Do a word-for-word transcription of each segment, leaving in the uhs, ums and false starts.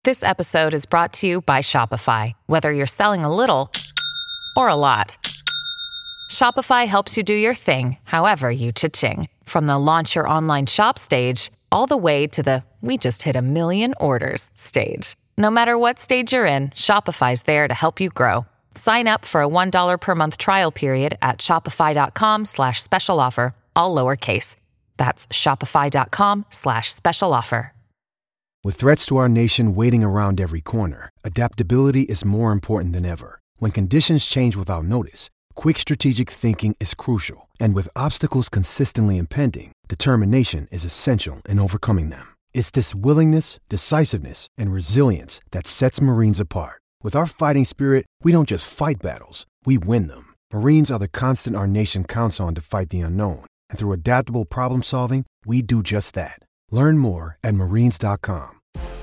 This episode is brought to you by Shopify. Whether you're selling a little or a lot, Shopify helps you do your thing, however you cha-ching. From the launch your online shop stage, all the way to the we just hit a million orders stage. No matter what stage you're in, Shopify's there to help you grow. Sign up for a one dollar per month trial period at shopify.com slash special offer, all lowercase. That's shopify.com slash special offer. With threats to our nation waiting around every corner, adaptability is more important than ever. When conditions change without notice, quick strategic thinking is crucial. And with obstacles consistently impending, determination is essential in overcoming them. It's this willingness, decisiveness, and resilience that sets Marines apart. With our fighting spirit, we don't just fight battles, we win them. Marines are the constant our nation counts on to fight the unknown. And through adaptable problem solving, we do just that. Learn more at marines dot com.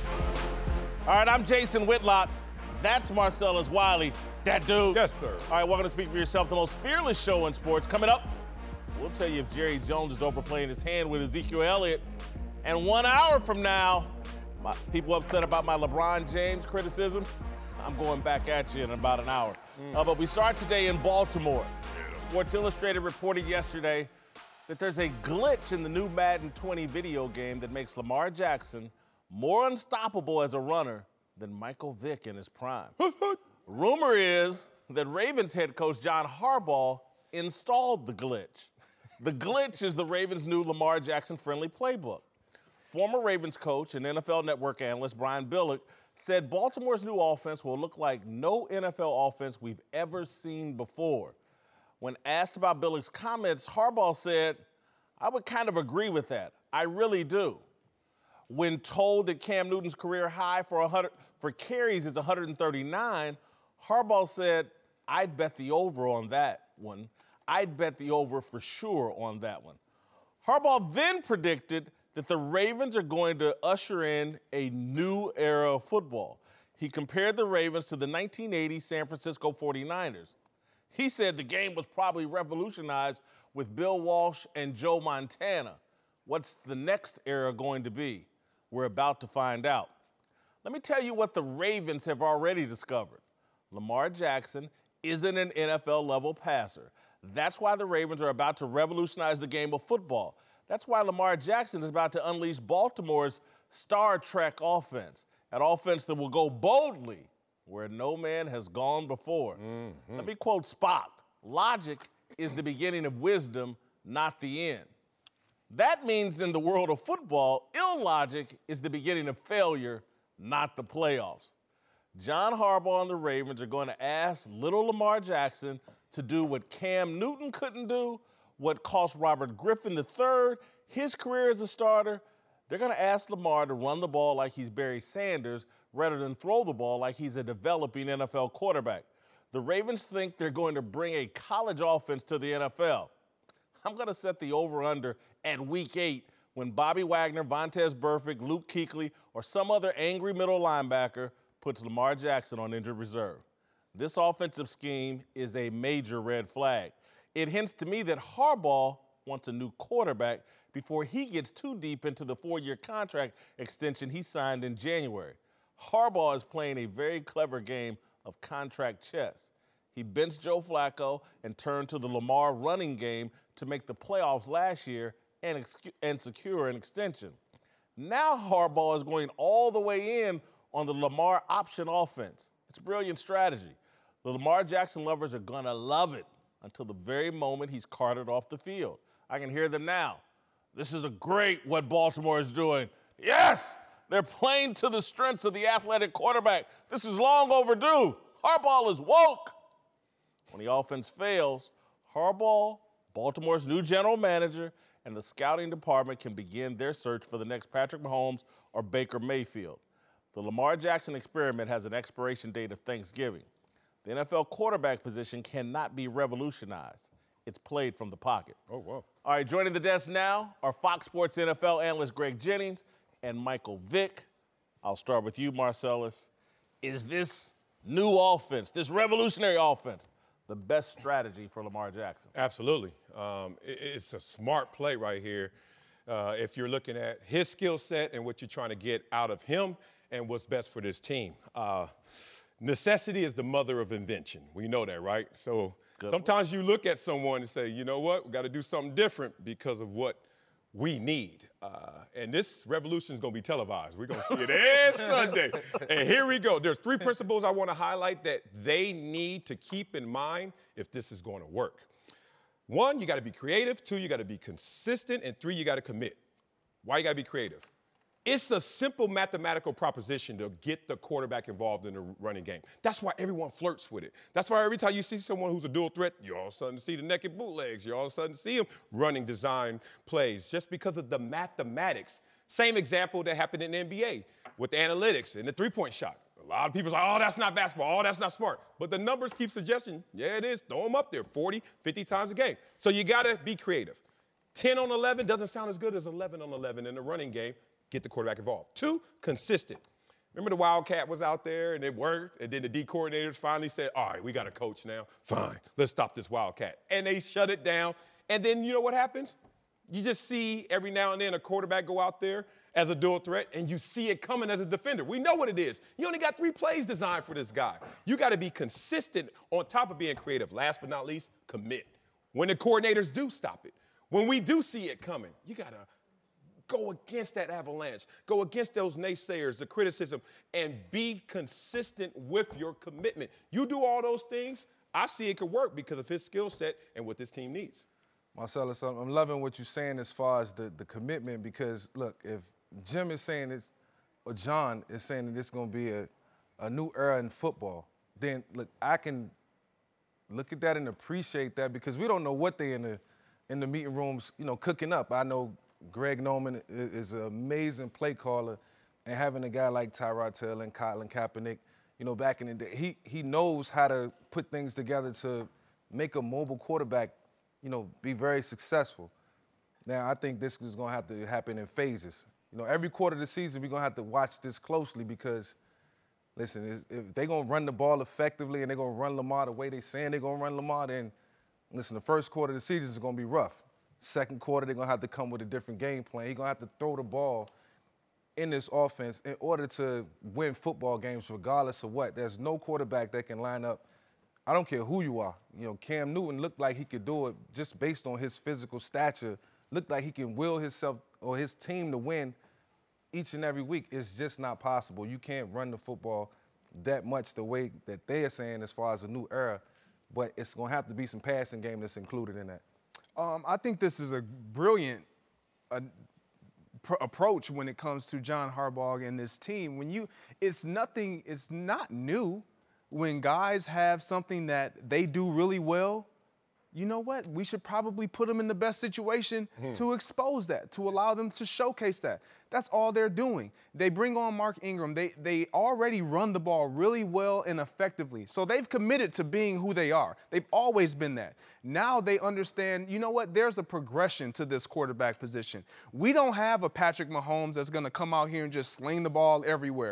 All right, I'm Jason Whitlock. That's Marcellus Wiley. That dude. Yes, sir. All right, welcome to Speak for Yourself, the most fearless show in sports. Coming up, we'll tell you if Jerry Jones is overplaying his hand with Ezekiel Elliott. And one hour from now, my, people upset about my LeBron James criticism. I'm going back at you in about an hour. Mm. Uh, but we start today in Baltimore. Sports Illustrated reported yesterday that there's a glitch in the new Madden twenty video game that makes Lamar Jackson more unstoppable as a runner than Michael Vick in his prime. Rumor is that Ravens head coach John Harbaugh installed the glitch. The glitch is the Ravens' new Lamar Jackson-friendly playbook. Former Ravens coach and N F L Network analyst Brian Billick said Baltimore's new offense will look like no N F L offense we've ever seen before. When asked about Billick's comments, Harbaugh said, I would kind of agree with that. I really do. When told that Cam Newton's career high for one hundred for carries is one hundred thirty-nine, Harbaugh said, I'd bet the over on that one. I'd bet the over for sure on that one. Harbaugh then predicted that the Ravens are going to usher in a new era of football. He compared the Ravens to the nineteen eighty San Francisco forty-niners. He said the game was probably revolutionized with Bill Walsh and Joe Montana. What's the next era going to be? We're about to find out. Let me tell you what the Ravens have already discovered. Lamar Jackson isn't an N F L-level passer. That's why the Ravens are about to revolutionize the game of football. That's why Lamar Jackson is about to unleash Baltimore's Star Trek offense, an offense that will go boldly where no man has gone before. Mm-hmm. Let me quote Spock. Logic is the beginning of wisdom, not the end. That means in the world of football, illogic is the beginning of failure, not the playoffs. John Harbaugh and the Ravens are going to ask little Lamar Jackson to do what Cam Newton couldn't do, what cost Robert Griffin the third his career as a starter. They're going to ask Lamar to run the ball like he's Barry Sanders rather than throw the ball like he's a developing N F L quarterback. The Ravens think they're going to bring a college offense to the N F L. I'm going to set the over-under at week eight when Bobby Wagner, Vontaze Burfict, Luke Kuechly, or some other angry middle linebacker puts Lamar Jackson on injured reserve. This offensive scheme is a major red flag. It hints to me that Harbaugh wants a new quarterback before he gets too deep into the four-year contract extension he signed in January. Harbaugh is playing a very clever game of contract chess. He benched Joe Flacco and turned to the Lamar running game to make the playoffs last year and, ex- and secure an extension. Now Harbaugh is going all the way in on the Lamar option offense. It's a brilliant strategy. The Lamar Jackson lovers are going to love it until the very moment he's carted off the field. I can hear them now. This is a great what Baltimore is doing. Yes! They're playing to the strengths of the athletic quarterback. This is long overdue. Harbaugh is woke. When the offense fails, Harbaugh, Baltimore's new general manager, and the scouting department can begin their search for the next Patrick Mahomes or Baker Mayfield. The Lamar Jackson experiment has an expiration date of Thanksgiving. The N F L quarterback position cannot be revolutionized. It's played from the pocket. Oh, wow. All right, joining the desk now are Fox Sports N F L analyst Greg Jennings and Michael Vick. I'll start with you, Marcellus. Is this new offense, this revolutionary offense, the best strategy for Lamar Jackson? Absolutely. Um, it, it's a smart play right here. Uh, if you're looking at his skill set and what you're trying to get out of him and what's best for this team. Uh, necessity is the mother of invention. We know that, right? So Good sometimes one. You look at someone and say, you know what, we got to do something different because of what we need. Uh, and this revolution is going to be televised. We're going to see it every Sunday. And here we go. There's three principles I want to highlight that they need to keep in mind if this is going to work. One, you got to be creative. Two, you got to be consistent. And three, you got to commit. Why you got to be creative? It's a simple mathematical proposition to get the quarterback involved in the running game. That's why everyone flirts with it. That's why every time you see someone who's a dual threat, you all of a sudden see the naked bootlegs. You all of a sudden see them running design plays just because of the mathematics. Same example that happened in the N B A with the analytics and the three-point shot. A lot of people say, oh, that's not basketball. Oh, that's not smart. But the numbers keep suggesting, yeah, it is. Throw them up there forty, fifty times a game. So you got to be creative. ten on eleven doesn't sound as good as eleven on eleven in the running game. Get the quarterback involved. Two, consistent. Remember the Wildcat was out there and it worked, and then the D coordinators finally said, all right, we got a coach now. Fine, let's stop this Wildcat. And they shut it down. And then you know what happens? You just see every now and then a quarterback go out there as a dual threat, and you see it coming as a defender. We know what it is. You only got three plays designed for this guy. You got to be consistent on top of being creative. Last but not least, commit. When the coordinators do stop it, when we do see it coming, you got to go against that avalanche. Go against those naysayers, the criticism, and be consistent with your commitment. You do all those things, I see it could work because of his skill set and what this team needs. Marcellus, I'm loving what you're saying as far as the, the commitment because, look, if Jim is saying this, or John is saying that this is going to be a, a new era in football, then, look, I can look at that and appreciate that because we don't know what they in the in the meeting rooms, you know, cooking up. I know Greg Norman is an amazing play caller, and having a guy like Tyrod Taylor and Colin Kaepernick, you know, back in the day, he he knows how to put things together to make a mobile quarterback, you know, be very successful. Now, I think this is going to have to happen in phases. You know, every quarter of the season, we're going to have to watch this closely because, listen, if they're going to run the ball effectively and they're going to run Lamar the way they're saying they're going to run Lamar, then, listen, the first quarter of the season is going to be rough. Second quarter, they're going to have to come with a different game plan. He's going to have to throw the ball in this offense in order to win football games regardless of what. There's no quarterback that can line up. I don't care who you are. You know, Cam Newton looked like he could do it just based on his physical stature. Looked like he can will himself or his team to win each and every week. It's just not possible. You can't run the football that much the way that they are saying as far as a new era, but it's going to have to be some passing game that's included in that. Um, I think this is a brilliant uh, pr- approach when it comes to John Harbaugh and this team. When you, it's nothing, it's not new when guys have something that they do really well. You know what? We should probably put them in the best situation mm. to expose that, to allow them to showcase that. That's all they're doing. They bring on Mark Ingram. They they already run the ball really well and effectively. So they've committed to being who they are. They've always been that. Now they understand, you know what? There's a progression to this quarterback position. We don't have a Patrick Mahomes that's going to come out here and just sling the ball everywhere.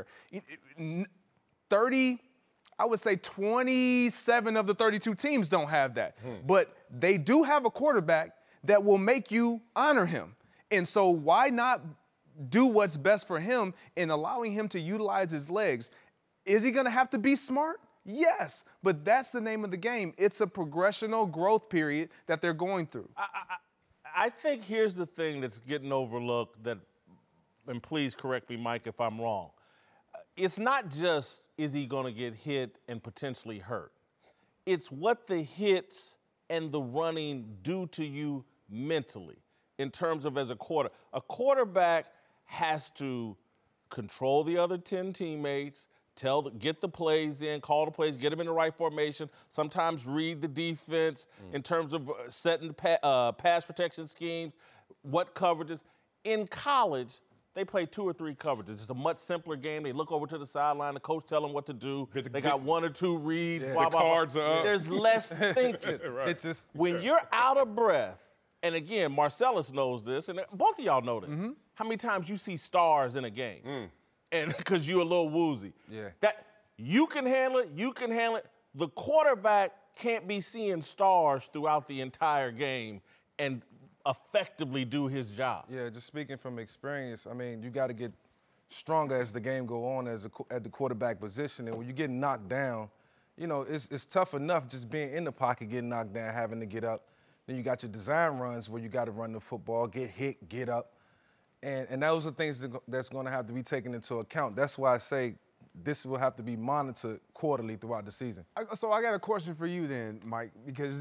thirty I would say twenty-seven of the thirty-two teams don't have that. Hmm. But they do have a quarterback that will make you honor him. And so why not do what's best for him in allowing him to utilize his legs? Is he going to have to be smart? Yes. But that's the name of the game. It's a progressional growth period that they're going through. I, I, I think here's the thing that's getting overlooked that, and please correct me, Mike, if I'm wrong. It's not just, is he going to get hit and potentially hurt? It's what the hits and the running do to you mentally in terms of as a quarter. A quarterback has to control the other ten teammates, tell the, get the plays in, call the plays, get them in the right formation, sometimes read the defense mm. in terms of setting pa- uh, pass protection schemes, what coverages. In college, they play two or three coverages. It's a much simpler game. They look over to the sideline. The coach tell them what to do. The, they got one or two reads. Yeah, blah, the blah, cards blah. are up. There's less thinking. Right. It just, when you're out of breath, and again, Marcellus knows this, and both of y'all know this. Mm-hmm. How many times you see stars in a game, mm. and because you're a little woozy. Yeah. That you can handle it. You can handle it. The quarterback can't be seeing stars throughout the entire game and effectively do his job. Yeah, just speaking from experience, I mean, you got to get stronger as the game go on as a, at the quarterback position. And when you get knocked down, you know, it's, it's tough enough just being in the pocket, getting knocked down, having to get up. Then you got your design runs where you got to run the football, get hit, get up. And, and those are things that, that's going to have to be taken into account. That's why I say this will have to be monitored quarterly throughout the season. So I got a question for you then, Mike, because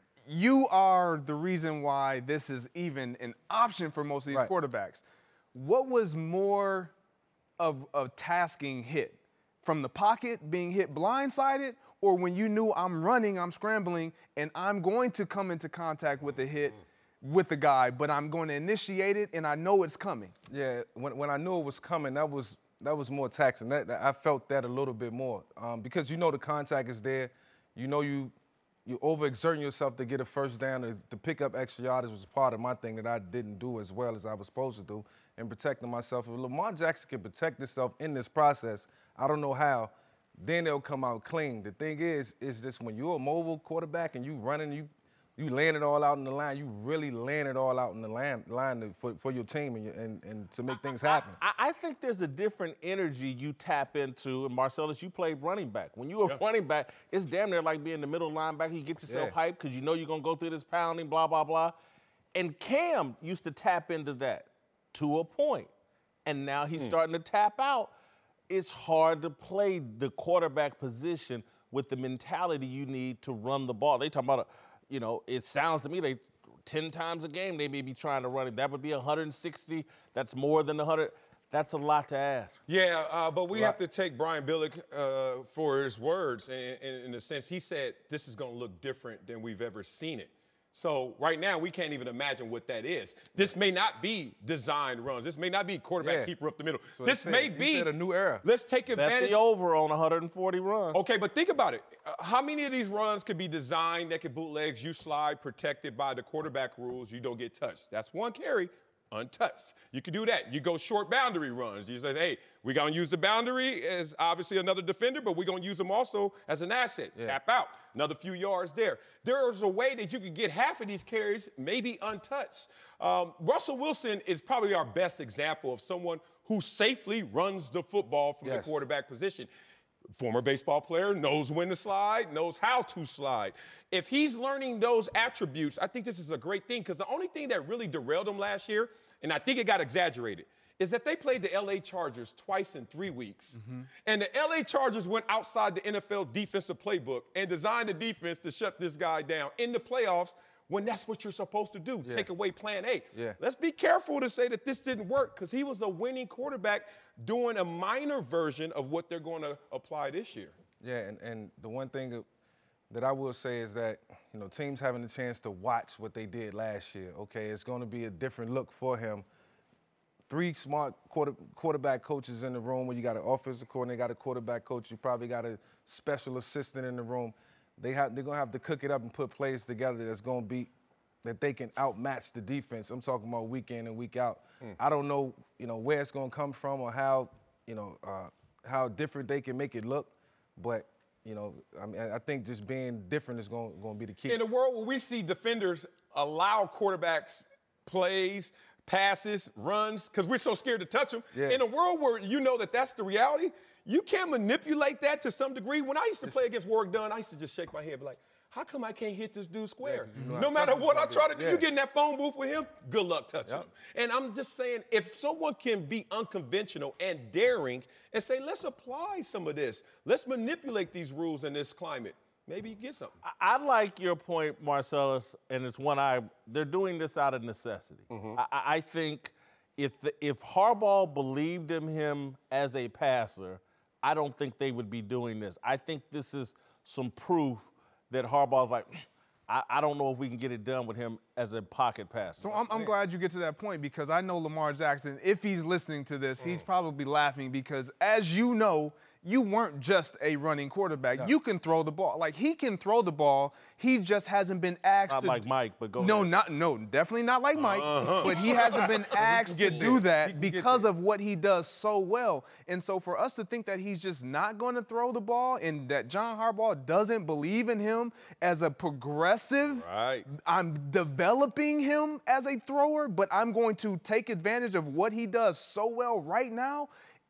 you are the reason why this is even an option for most of these right. quarterbacks. What was more of a tasking hit? From the pocket, being hit blindsided, or when you knew I'm running, I'm scrambling, and I'm going to come into contact with a hit with the guy, but I'm going to initiate it, and I know it's coming? Yeah, when, when I knew it was coming, that was that was more taxing. That, that I felt that a little bit more um, because you know the contact is there. You know you you overexerting yourself to get a first down, to, to pick up extra yardage was part of my thing that I didn't do as well as I was supposed to do in protecting myself. If Lamar Jackson can protect himself in this process, I don't know how, then they'll come out clean. The thing is, is just when you're a mobile quarterback and you running, you you laying it all out in the line, you really laying it all out in the line, line to, for, for your team and, your, and, and to make things happen. I, I think there's a different energy you tap into. And Marcellus, you played running back. When you're a yeah. running back, it's damn near like being the middle linebacker. You get yourself yeah. hyped because you know you're going to go through this pounding, blah, blah, blah. And Cam used to tap into that to a point. And now he's hmm. starting to tap out. It's hard to play the quarterback position with the mentality you need to run the ball. They talking about, a, you know, it sounds to me they ten times a game they may be trying to run it. That would be one hundred sixty. That's more than one hundred. That's a lot to ask. Yeah, uh, but we have to take Brian Billick uh, for his words. In, in, in a sense, he said this is going to look different than we've ever seen it. So right now, we can't even imagine what that is. This may not be designed runs. This may not be quarterback yeah. keeper up the middle. So this said, may be a new era. Let's take advantage. That's the over on one hundred forty runs. Okay, but think about it. Uh, how many of these runs could be designed, naked bootlegs, you slide, protected by the quarterback rules, you don't get touched? That's one carry. Untouched. You can do that. You go short boundary runs. You say, hey, we're going to use the boundary as obviously another defender, but we're going to use them also as an asset. Yeah. Tap out. Another few yards there. There's a way that you could get half of these carries maybe untouched. Um, Russell Wilson is probably our best example of someone who safely runs the football from yes. the quarterback position. Former baseball player, knows when to slide, knows how to slide. If he's learning those attributes, I think this is a great thing because the only thing that really derailed him last year, and I think it got exaggerated, is that they played the L A Chargers twice in three weeks. Mm-hmm. And the L A Chargers went outside the N F L defensive playbook and designed a defense to shut this guy down in the playoffs when that's what you're supposed to do, yeah. take away plan A. Yeah. Let's be careful to say that this didn't work because he was a winning quarterback doing a minor version of what they're going to apply this year. Yeah, and, and the one thing that I will say is that, you know, teams having a chance to watch what they did last year, okay, it's going to be a different look for him. Three smart quarter, quarterback coaches in the room where you got an offensive coordinator, got a quarterback coach, you probably got a special assistant in the room. They have, they're going to have to cook it up and put plays together that's going to be that they can outmatch the defense. I'm talking about week in and week out. Mm. I don't know, you know, where it's going to come from or how, you know, uh, how different they can make it look. But, you know, I mean, I think just being different is going, going to be the key. In a world where we see defenders allow quarterbacks plays, passes, runs, because we're so scared to touch them. Yeah. In a world where you know that that's the reality, you can manipulate that to some degree. When I used to play against Warrick Dunn, I used to just shake my head and be like, how come I can't hit this dude square? Yeah, you know, no matter what I try to do, yeah. you get in that phone booth with him, good luck touching yep. him. And I'm just saying, if someone can be unconventional and daring and say, let's apply some of this, let's manipulate these rules in this climate, maybe you get something. I, I like your point, Marcellus, and it's one I, they're doing this out of necessity. Mm-hmm. I, I think if, the, if Harbaugh believed in him as a passer, I don't think they would be doing this. I think this is some proof that Harbaugh's like, I, I don't know if we can get it done with him as a pocket passer. So I'm, I'm glad you get to that point because I know Lamar Jackson, if he's listening to this, mm. he's probably laughing because, as you know, you weren't just a running quarterback. No. You can throw the ball. Like, he can throw the ball. He just hasn't been asked not to. Not like Mike, but go no, ahead. Not, no, definitely not like Mike. Uh-huh. But he hasn't been asked to do that because there. of what he does so well. And so for us to think that he's just not going to throw the ball and that John Harbaugh doesn't believe in him as a progressive, right. I'm developing him as a thrower, but I'm going to take advantage of what he does so well right now,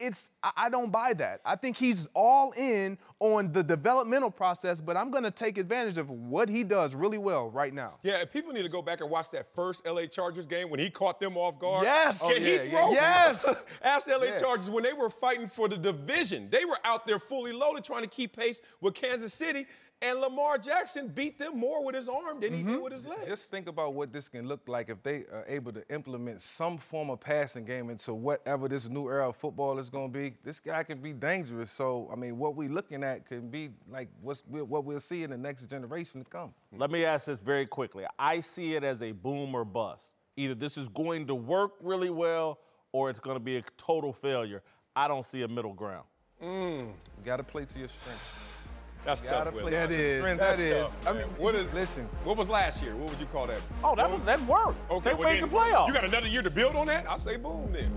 it's I, I don't buy that. I think he's all in on the developmental process, but I'm going to take advantage of what he does really well right now. Yeah, people need to go back and watch that first L A Chargers game when he caught them off guard. Yes. Can Oh, he yeah, throw? yeah. Yes. Ask L A Yeah. Chargers when they were fighting for the division. They were out there fully loaded trying to keep pace with Kansas City, and Lamar Jackson beat them more with his arm than he did with his leg. Just think about what this can look like if they are able to implement some form of passing game into whatever this new era of football is going to be. This guy can be dangerous. So, I mean, what we're looking at can be like what's, what we'll see in the next generation to come. Let me ask this very quickly. I see it as a boom or bust. Either this is going to work really well or it's going to be a total failure. I don't see a middle ground. Mm. You got to play to your strengths. That's Gotta tough. play Will. to That your is. strengths. That That's is. tough, I man. mean, what is? listen. What was last year? What would you call that? Oh, that was, that worked. Okay, They well made then, the playoffs. You got another year to build on that? I say boom then.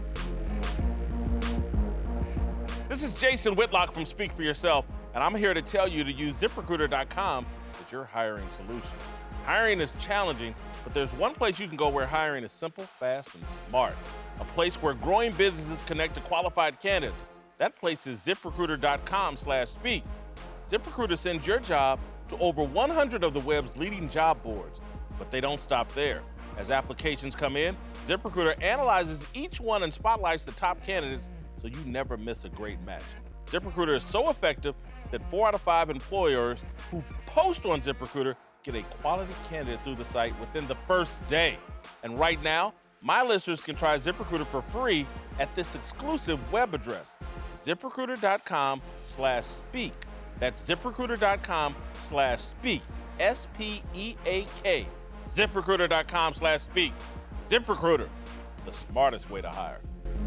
This is Jason Whitlock from Speak for Yourself, and I'm here to tell you to use ZipRecruiter dot com as your hiring solution. Hiring is challenging, but there's one place you can go where hiring is simple, fast, and smart. A place where growing businesses connect to qualified candidates. That place is ZipRecruiter dot com slash speak. ZipRecruiter sends your job to over one hundred of the web's leading job boards, but they don't stop there. As applications come in, ZipRecruiter analyzes each one and spotlights the top candidates so you never miss a great match. ZipRecruiter is so effective that four out of five employers who post on ZipRecruiter get a quality candidate through the site within the first day. And right now, my listeners can try ZipRecruiter for free at this exclusive web address, ZipRecruiter dot com slash speak. That's ZipRecruiter dot com slash speak, S P E A K. ZipRecruiter dot com slash speak. ZipRecruiter, the smartest way to hire.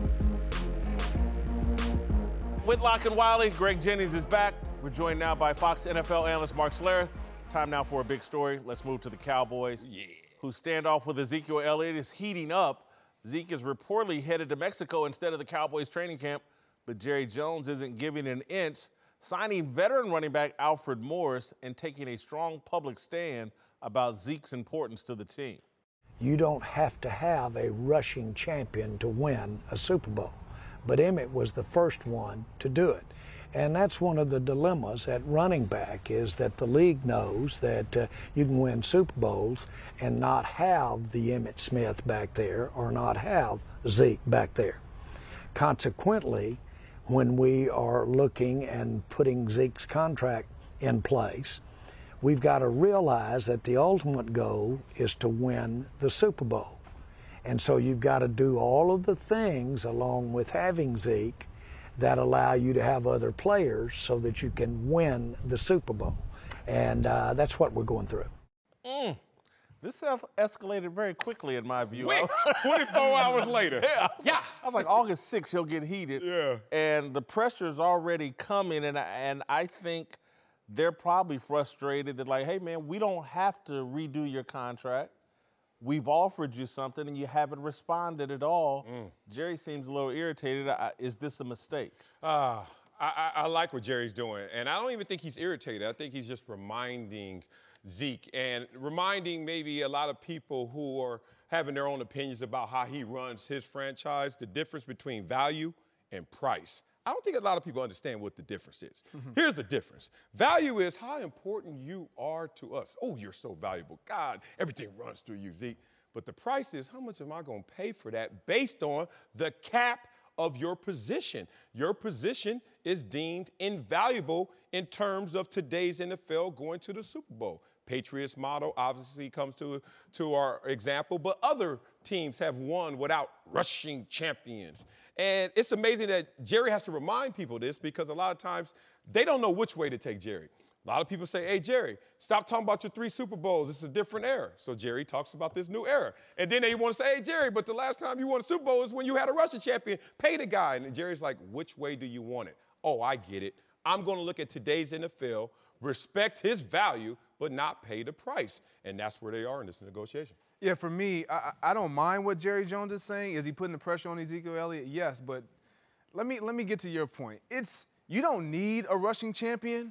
Whitlock and Wiley, Greg Jennings is back. We're joined now by Fox N F L analyst Mark Schlereth. Time now for a big story. Let's move to the Cowboys, yeah. whose standoff with Ezekiel Elliott is heating up. Zeke is reportedly headed to Mexico instead of the Cowboys training camp, but Jerry Jones isn't giving an inch, signing veteran running back Alfred Morris and taking a strong public stand about Zeke's importance to the team. You don't have to have a rushing champion to win a Super Bowl, but Emmett was the first one to do it. And that's one of the dilemmas at running back, is that the league knows that uh, you can win Super Bowls and not have the Emmitt Smith back there or not have Zeke back there. Consequently, when we are looking and putting Zeke's contract in place, we've got to realize that the ultimate goal is to win the Super Bowl. And so you've got to do all of the things along with having Zeke that allow you to have other players so that you can win the Super Bowl. And uh, that's what we're going through. Mm. This escalated very quickly in my view. Wait, twenty-four hours later. Yeah. Yeah. I was like, August sixth, he'll get heated. Yeah. And the pressure's already coming, and I, and I think they're probably frustrated that, like, hey, man, we don't have to redo your contract. We've offered you something, and you haven't responded at all. Mm. Jerry seems a little irritated. I, is this a mistake? Uh, I, I, I like what Jerry's doing, and I don't even think he's irritated. I think he's just reminding Zeke and reminding maybe a lot of people who are having their own opinions about how he runs his franchise, the difference between value and price. I don't think a lot of people understand what the difference is. Mm-hmm. Here's the difference. Value is how important you are to us. Oh, you're so valuable. God, everything runs through you, Zeke. But the price is, how much am I going to pay for that based on the cap of your position? Your position is deemed invaluable in terms of today's N F L going to the Super Bowl. Patriots model obviously comes to, to our example, but other teams have won without rushing champions. And it's amazing that Jerry has to remind people this, because a lot of times they don't know which way to take Jerry. A lot of people say, hey, Jerry, stop talking about your three Super Bowls. It's a different era. So Jerry talks about this new era. And then they want to say, hey, Jerry, but the last time you won a Super Bowl is when you had a rushing champion. Pay the guy. And Jerry's like, which way do you want it? Oh, I get it. I'm going to look at today's N F L, respect his value, but not pay the price. And that's where they are in this negotiation. Yeah, for me, I, I don't mind what Jerry Jones is saying. Is he putting the pressure on Ezekiel Elliott? Yes, but let me let me get to your point. It's you don't need a rushing champion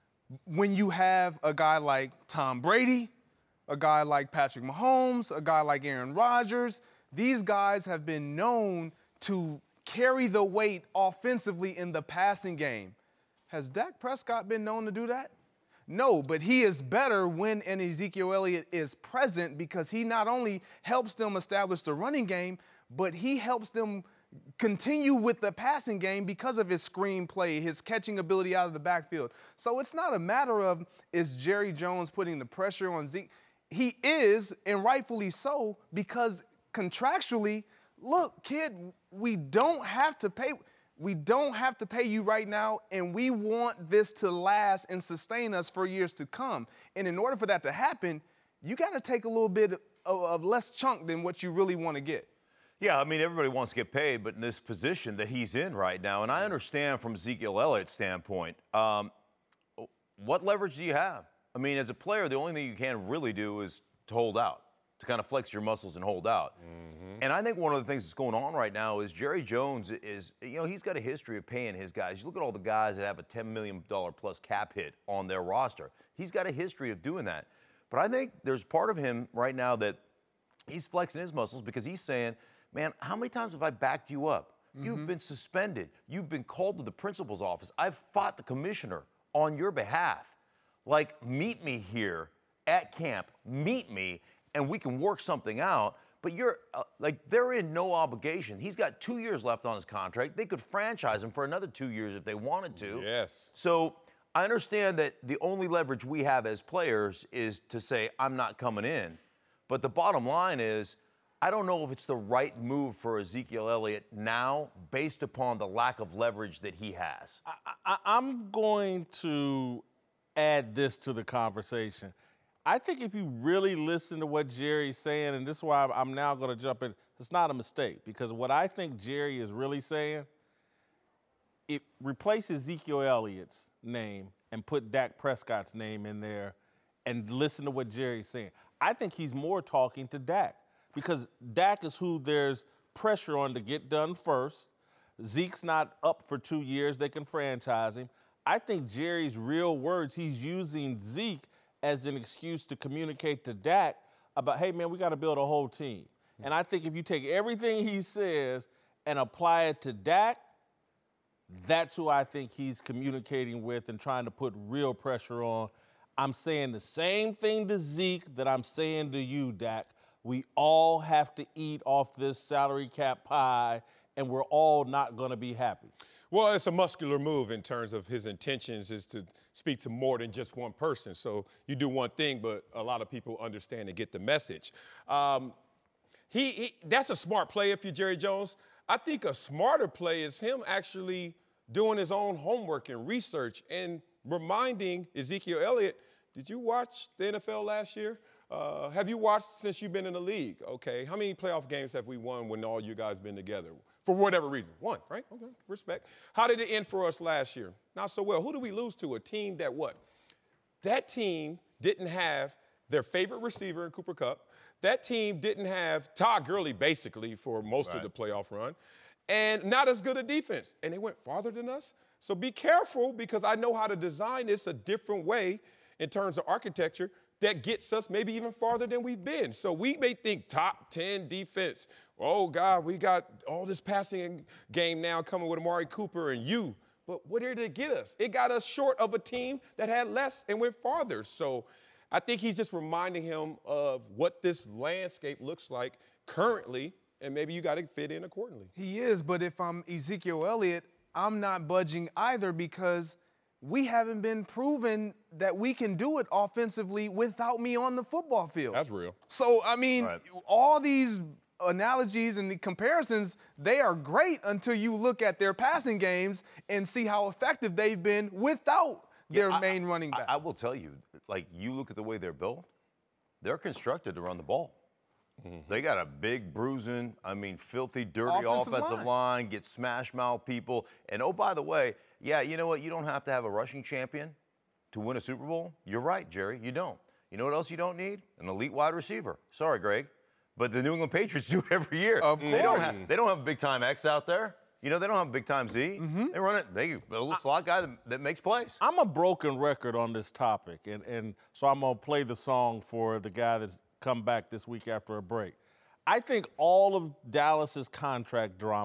when you have a guy like Tom Brady, a guy like Patrick Mahomes, a guy like Aaron Rodgers. These guys have been known to carry the weight offensively in the passing game. Has Dak Prescott been known to do that? No, but he is better when an Ezekiel Elliott is present because he not only helps them establish the running game, but he helps them continue with the passing game because of his screenplay, his catching ability out of the backfield. So it's not a matter of, is Jerry Jones putting the pressure on Zeke? He is, and rightfully so, because contractually, look, kid, we don't have to pay. We don't have to pay you right now, and we want this to last and sustain us for years to come. And in order for that to happen, you got to take a little bit of, of less chunk than what you really want to get. Yeah, I mean, everybody wants to get paid, but in this position that he's in right now, and I understand from Ezekiel Elliott's standpoint, um, what leverage do you have? I mean, as a player, the only thing you can really do is to hold out, to kind of flex your muscles and hold out. Mm-hmm. And I think one of the things that's going on right now is Jerry Jones is, you know, he's got a history of paying his guys. You look at all the guys that have a ten million dollars plus cap hit on their roster. He's got a history of doing that. But I think there's part of him right now that he's flexing his muscles because he's saying, man, how many times have I backed you up? Mm-hmm. You've been suspended. You've been called to the principal's office. I've fought the commissioner on your behalf. Like, meet me here at camp. Meet me, and we can work something out. But you're, uh, like, they're in no obligation. He's got two years left on his contract. They could franchise him for another two years if they wanted to. Yes. So I understand that the only leverage we have as players is to say, I'm not coming in. But the bottom line is, I don't know if it's the right move for Ezekiel Elliott now based upon the lack of leverage that he has. I, I, I'm going to add this to the conversation. I think if you really listen to what Jerry's saying, and this is why I'm now going to jump in, it's not a mistake, because what I think Jerry is really saying, it replace Ezekiel Elliott's name and put Dak Prescott's name in there and listen to what Jerry's saying. I think he's more talking to Dak, because Dak is who there's pressure on to get done first. Zeke's not up for two years. They can franchise him. I think Jerry's real words, he's using Zeke as an excuse to communicate to Dak about, hey, man, we got to build a whole team. Mm-hmm. And I think if you take everything he says and apply it to Dak, that's who I think he's communicating with and trying to put real pressure on. I'm saying the same thing to Zeke that I'm saying to you, Dak. We all have to eat off this salary cap pie, and we're all not going to be happy. Well, it's a muscular move in terms of his intentions is to speak to more than just one person. So you do one thing, but a lot of people understand and get the message. Um, he, he that's a smart play if you're Jerry Jones. I think a smarter play is him actually doing his own homework and research and reminding Ezekiel Elliott, did you watch the N F L last year? Uh, have you watched since you've been in the league? Okay, how many playoff games have we won when all you guys been together? For whatever reason. One, right? Okay, respect. How did it end for us last year? Not so well. Who did we lose to? A team that what? That team didn't have their favorite receiver in Cooper Kupp. That team didn't have Todd Gurley, basically, for most right. of the playoff run. And not as good a defense. And they went farther than us. So be careful, because I know how to design this a different way in terms of architecture that gets us maybe even farther than we've been. So we may think top ten defense. Oh, God, we got all this passing game now coming with Amari Cooper and you. But what did it get us? It got us short of a team that had less and went farther. So I think he's just reminding him of what this landscape looks like currently, and maybe you got to fit in accordingly. He is, but if I'm Ezekiel Elliott, I'm not budging either, because we haven't been proven that we can do it offensively without me on the football field. That's real. So, I mean, right. all these analogies and the comparisons, they are great until you look at their passing games and see how effective they've been without yeah, their I, main running back. I, I will tell you, like, you look at the way they're built, they're constructed to run the ball. Mm-hmm. They got a big, bruising, I mean, filthy, dirty offensive, offensive line. line, get smash-mouth people. And, oh, by the way, yeah, you know what? You don't have to have a rushing champion to win a Super Bowl. You're right, Jerry. You don't. You know what else you don't need? An elite wide receiver. Sorry, Greg. But the New England Patriots do it every year. Of they course. Don't have, they don't have a big-time X out there. You know, they don't have a big-time Z. Mm-hmm. They run it. They a little slot guy that, that makes plays. I'm a broken record on this topic, and, and so I'm going to play the song for the guy that's come back this week after a break. I think all of Dallas's contract drama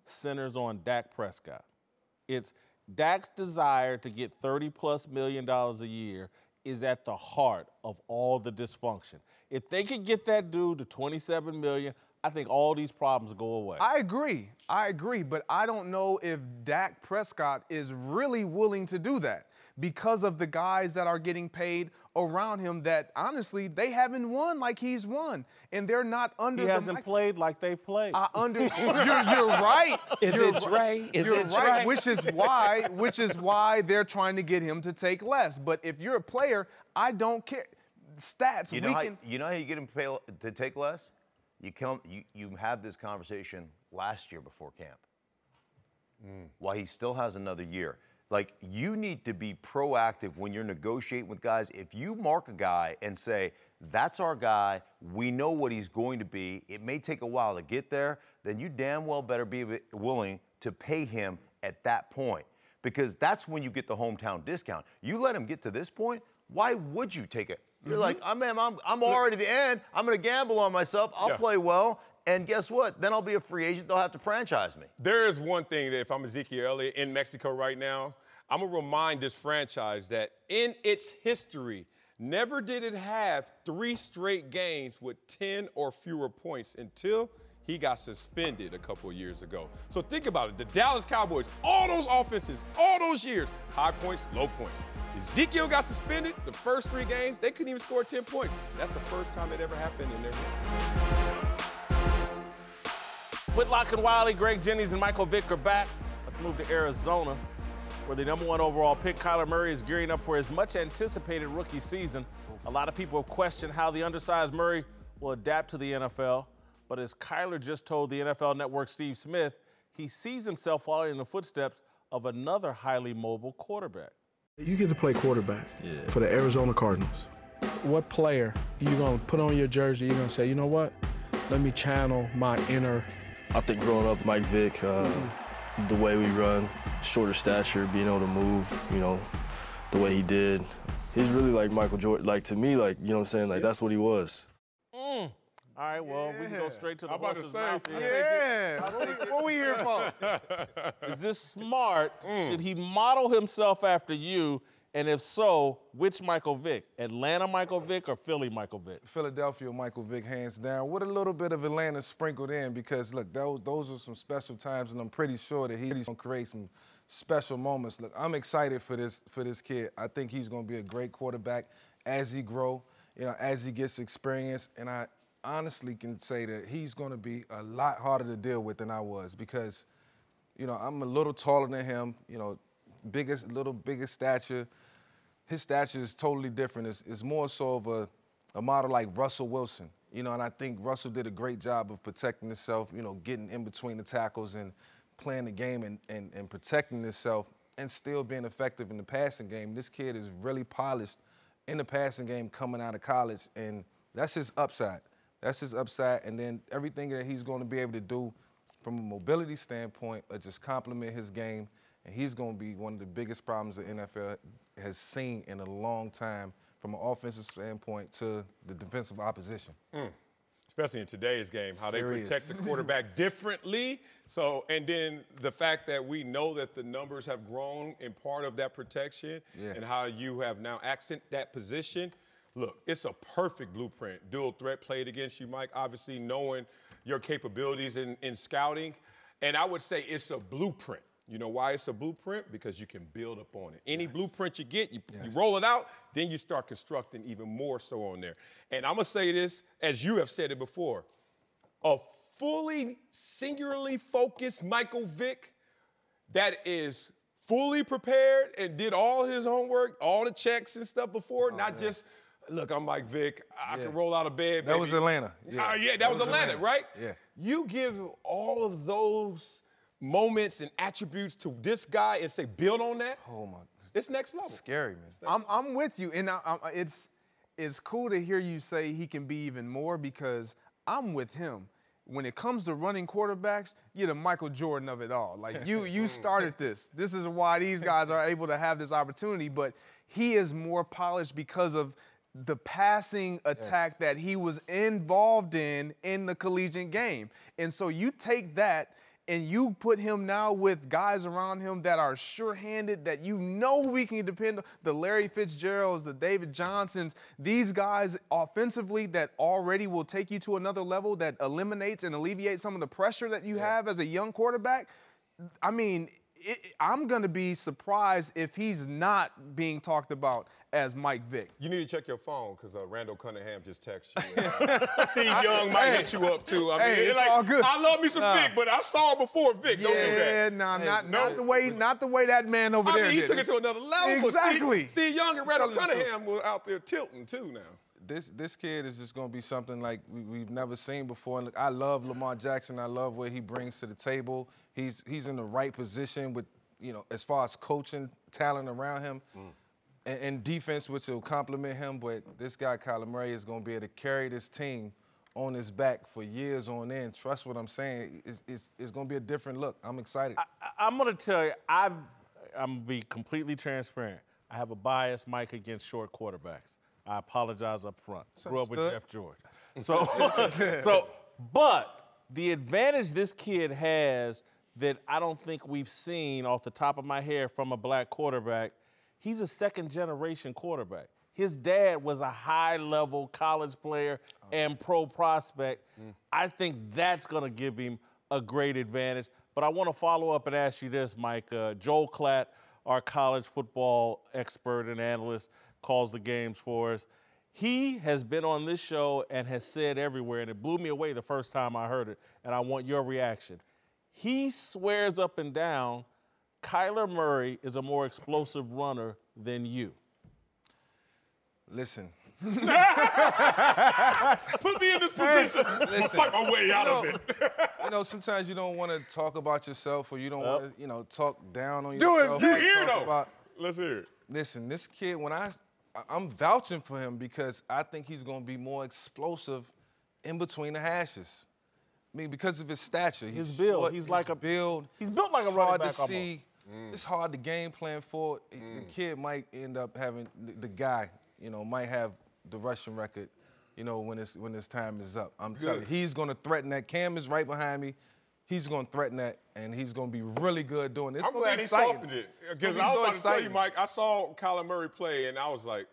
centers on Dak Prescott. It's Dak's desire to get thirty plus million dollars a year is at the heart of all the dysfunction. If they could get that dude to twenty-seven million dollars, I think all these problems go away. I agree. I agree, but I don't know if Dak Prescott is really willing to do that because of the guys that are getting paid around him that, honestly, they haven't won like he's won, and they're not under He the hasn't mic- played like they've played. I under you're, you're right. Is you're it Dre? Is you're it Dre? right, which is why which is why they're trying to get him to take less. But if you're a player, I don't care. Stats, You know, we how, can. you know how you get him to, pay, to take less? You, come, you, you have this conversation last year before camp. Mm. While he still has another year. Like, you need to be proactive when you're negotiating with guys. If you mark a guy and say, that's our guy, we know what he's going to be, it may take a while to get there, then you damn well better be willing to pay him at that point. Because that's when you get the hometown discount. You let him get to this point, why would you take it? You're mm-hmm. like, oh, man, I'm, I'm already at the end. I'm going to gamble on myself. I'll yeah. play well. And guess what? Then I'll be a free agent. They'll have to franchise me. There is one thing that if I'm Ezekiel Elliott in Mexico right now, I'm going to remind this franchise that in its history, never did it have three straight games with ten or fewer points until he got suspended a couple of years ago. So think about it. The Dallas Cowboys, all those offenses, all those years, high points, low points. Ezekiel got suspended the first three games. They couldn't even score ten points. That's the first time it ever happened in their history. Whitlock and Wiley, Greg Jennings, and Michael Vick are back. Let's move to Arizona, where the number one overall pick, Kyler Murray, is gearing up for his much-anticipated rookie season. A lot of people have questioned how the undersized Murray will adapt to the N F L. But as Kyler just told the N F L Network Steve Smith, he sees himself following in the footsteps of another highly mobile quarterback. You get to play quarterback yeah. for the Arizona Cardinals. What player are you going to put on your jersey? You're going to say, you know what? Let me channel my inner. I think growing up, Mike Vick, uh, mm-hmm. the way we run, shorter stature, being able to move, you know, the way he did. He's really like Michael Jordan. Like, to me, like, you know what I'm saying? Like, that's what he was. Mm. All right, well, yeah. we can go straight to the horse's mouth. Yeah, what, we, what we here for? Is this smart? Mm. Should he model himself after you? And if so, which Michael Vick? Atlanta Michael Vick or Philly Michael Vick? Philadelphia Michael Vick, hands down, with a little bit of Atlanta sprinkled in because, look, those, those are some special times, and I'm pretty sure that he's going to create some special moments. Look, I'm excited for this for this kid. I think he's going to be a great quarterback as he grow, you know, as he gets experience, and I honestly can say that he's going to be a lot harder to deal with than I was because, you know, I'm a little taller than him, you know, biggest, little bigger stature. His stature is totally different. It's, it's more so of a, a model like Russell Wilson, you know, and I think Russell did a great job of protecting himself, you know, getting in between the tackles and playing the game and, and, and protecting himself and still being effective in the passing game. This kid is really polished in the passing game coming out of college, and that's his upside. That's his upside, and then everything that he's going to be able to do from a mobility standpoint or just complement his game, and he's going to be one of the biggest problems the N F L has seen in a long time from an offensive standpoint to the defensive opposition. Mm. Especially in today's game, how Serious. they protect the quarterback differently. So, and then the fact that we know that the numbers have grown in part of that protection yeah. and how you have now accent that position. Look, it's a perfect blueprint. Dual threat played against you, Mike, obviously knowing your capabilities in, in scouting. And I would say it's a blueprint. You know why it's a blueprint? Because you can build up on it. Any yes. blueprint you get, you, yes. you roll it out, then you start constructing even more so on there. And I'm going to say this, as you have said it before, a fully singularly focused Michael Vick that is fully prepared and did all his homework, all the checks and stuff before, oh, not yeah. just, look, I'm Mike Vick, I yeah. can roll out of bed, baby. That was Atlanta. Yeah, uh, yeah that, that was, was Atlanta, Atlanta, right? Yeah. You give all of those moments and attributes to this guy and say, build on that. Oh, my. It's next level. Scary, man. I'm, I'm with you, and I, I, it's, it's cool to hear you say he can be even more because I'm with him. When it comes to running quarterbacks, you're the Michael Jordan of it all. Like, you you started this. This is why these guys are able to have this opportunity, but he is more polished because of the passing attack yes. that he was involved in in the collegiate game. And so you take that and you put him now with guys around him that are sure-handed, that you know we can depend on, the Larry Fitzgeralds, the David Johnsons, these guys offensively that already will take you to another level, that eliminates and alleviates some of the pressure that you yeah. have as a young quarterback. I mean, it, I'm going to be surprised if he's not being talked about as Mike Vick. You need to check your phone because uh, Randall Cunningham just texted you. Uh, Steve Young might hey, hit you up, too. I mean, hey, it's like, all good. I love me some uh, Vick, but I saw him before Vick. Yeah, Don't do that. Yeah, nah, hey, not, no. not, the way, not the way that man over I there mean, he did took it. it to another level. Exactly. Steve, Steve Young and Randall Cunningham were out there tilting, too, now. This this kid is just going to be something like we, we've never seen before. And look, I love Lamar Jackson. I love what he brings to the table. He's he's in the right position with, you know, as far as coaching talent around him mm. and, and defense, which will complement him. But this guy, Kyler Murray, is going to be able to carry this team on his back for years on end. Trust what I'm saying. It's, it's, it's going to be a different look. I'm excited. I, I'm going to tell you, I've, I'm going to be completely transparent. I have a bias, Mike, against short quarterbacks. I apologize up front. Grew up with Jeff George. So, so, but the advantage this kid has that I don't think we've seen off the top of my head from a black quarterback, he's a second-generation quarterback. His dad was a high-level college player and pro prospect. Mm. I think that's going to give him a great advantage. But I want to follow up and ask you this, Mike. Uh, Joel Klatt, our college football expert and analyst, calls the games for us. He has been on this show and has said everywhere, and it blew me away the first time I heard it, and I want your reaction. He swears up and down Kyler Murray is a more explosive runner than you. Listen. Put me in this position. I'll fight my way out you know, of it. You know, sometimes you don't want to talk about yourself or you don't yep. want to, you know, talk down on Do yourself. Do it. You hear, though. About, Let's hear it. Listen, this kid, when I, I'm vouching for him because I think he's going to be more explosive in between the hashes. I mean, because of his stature. His he's build. short, he's his like a build. He's built like it's a running hard back to see. Mm. It's hard to game plan for. Mm. The kid might end up having the, the guy. You know, might have the rushing record. You know, when his when his time is up. I'm Good. telling you, he's going to threaten that. Cam is right behind me. He's going to threaten that, and he's going to be really good doing this. I'm glad he softened it. Because I was so about exciting. to tell you, Mike, I saw Kyler Murray play, and I was like,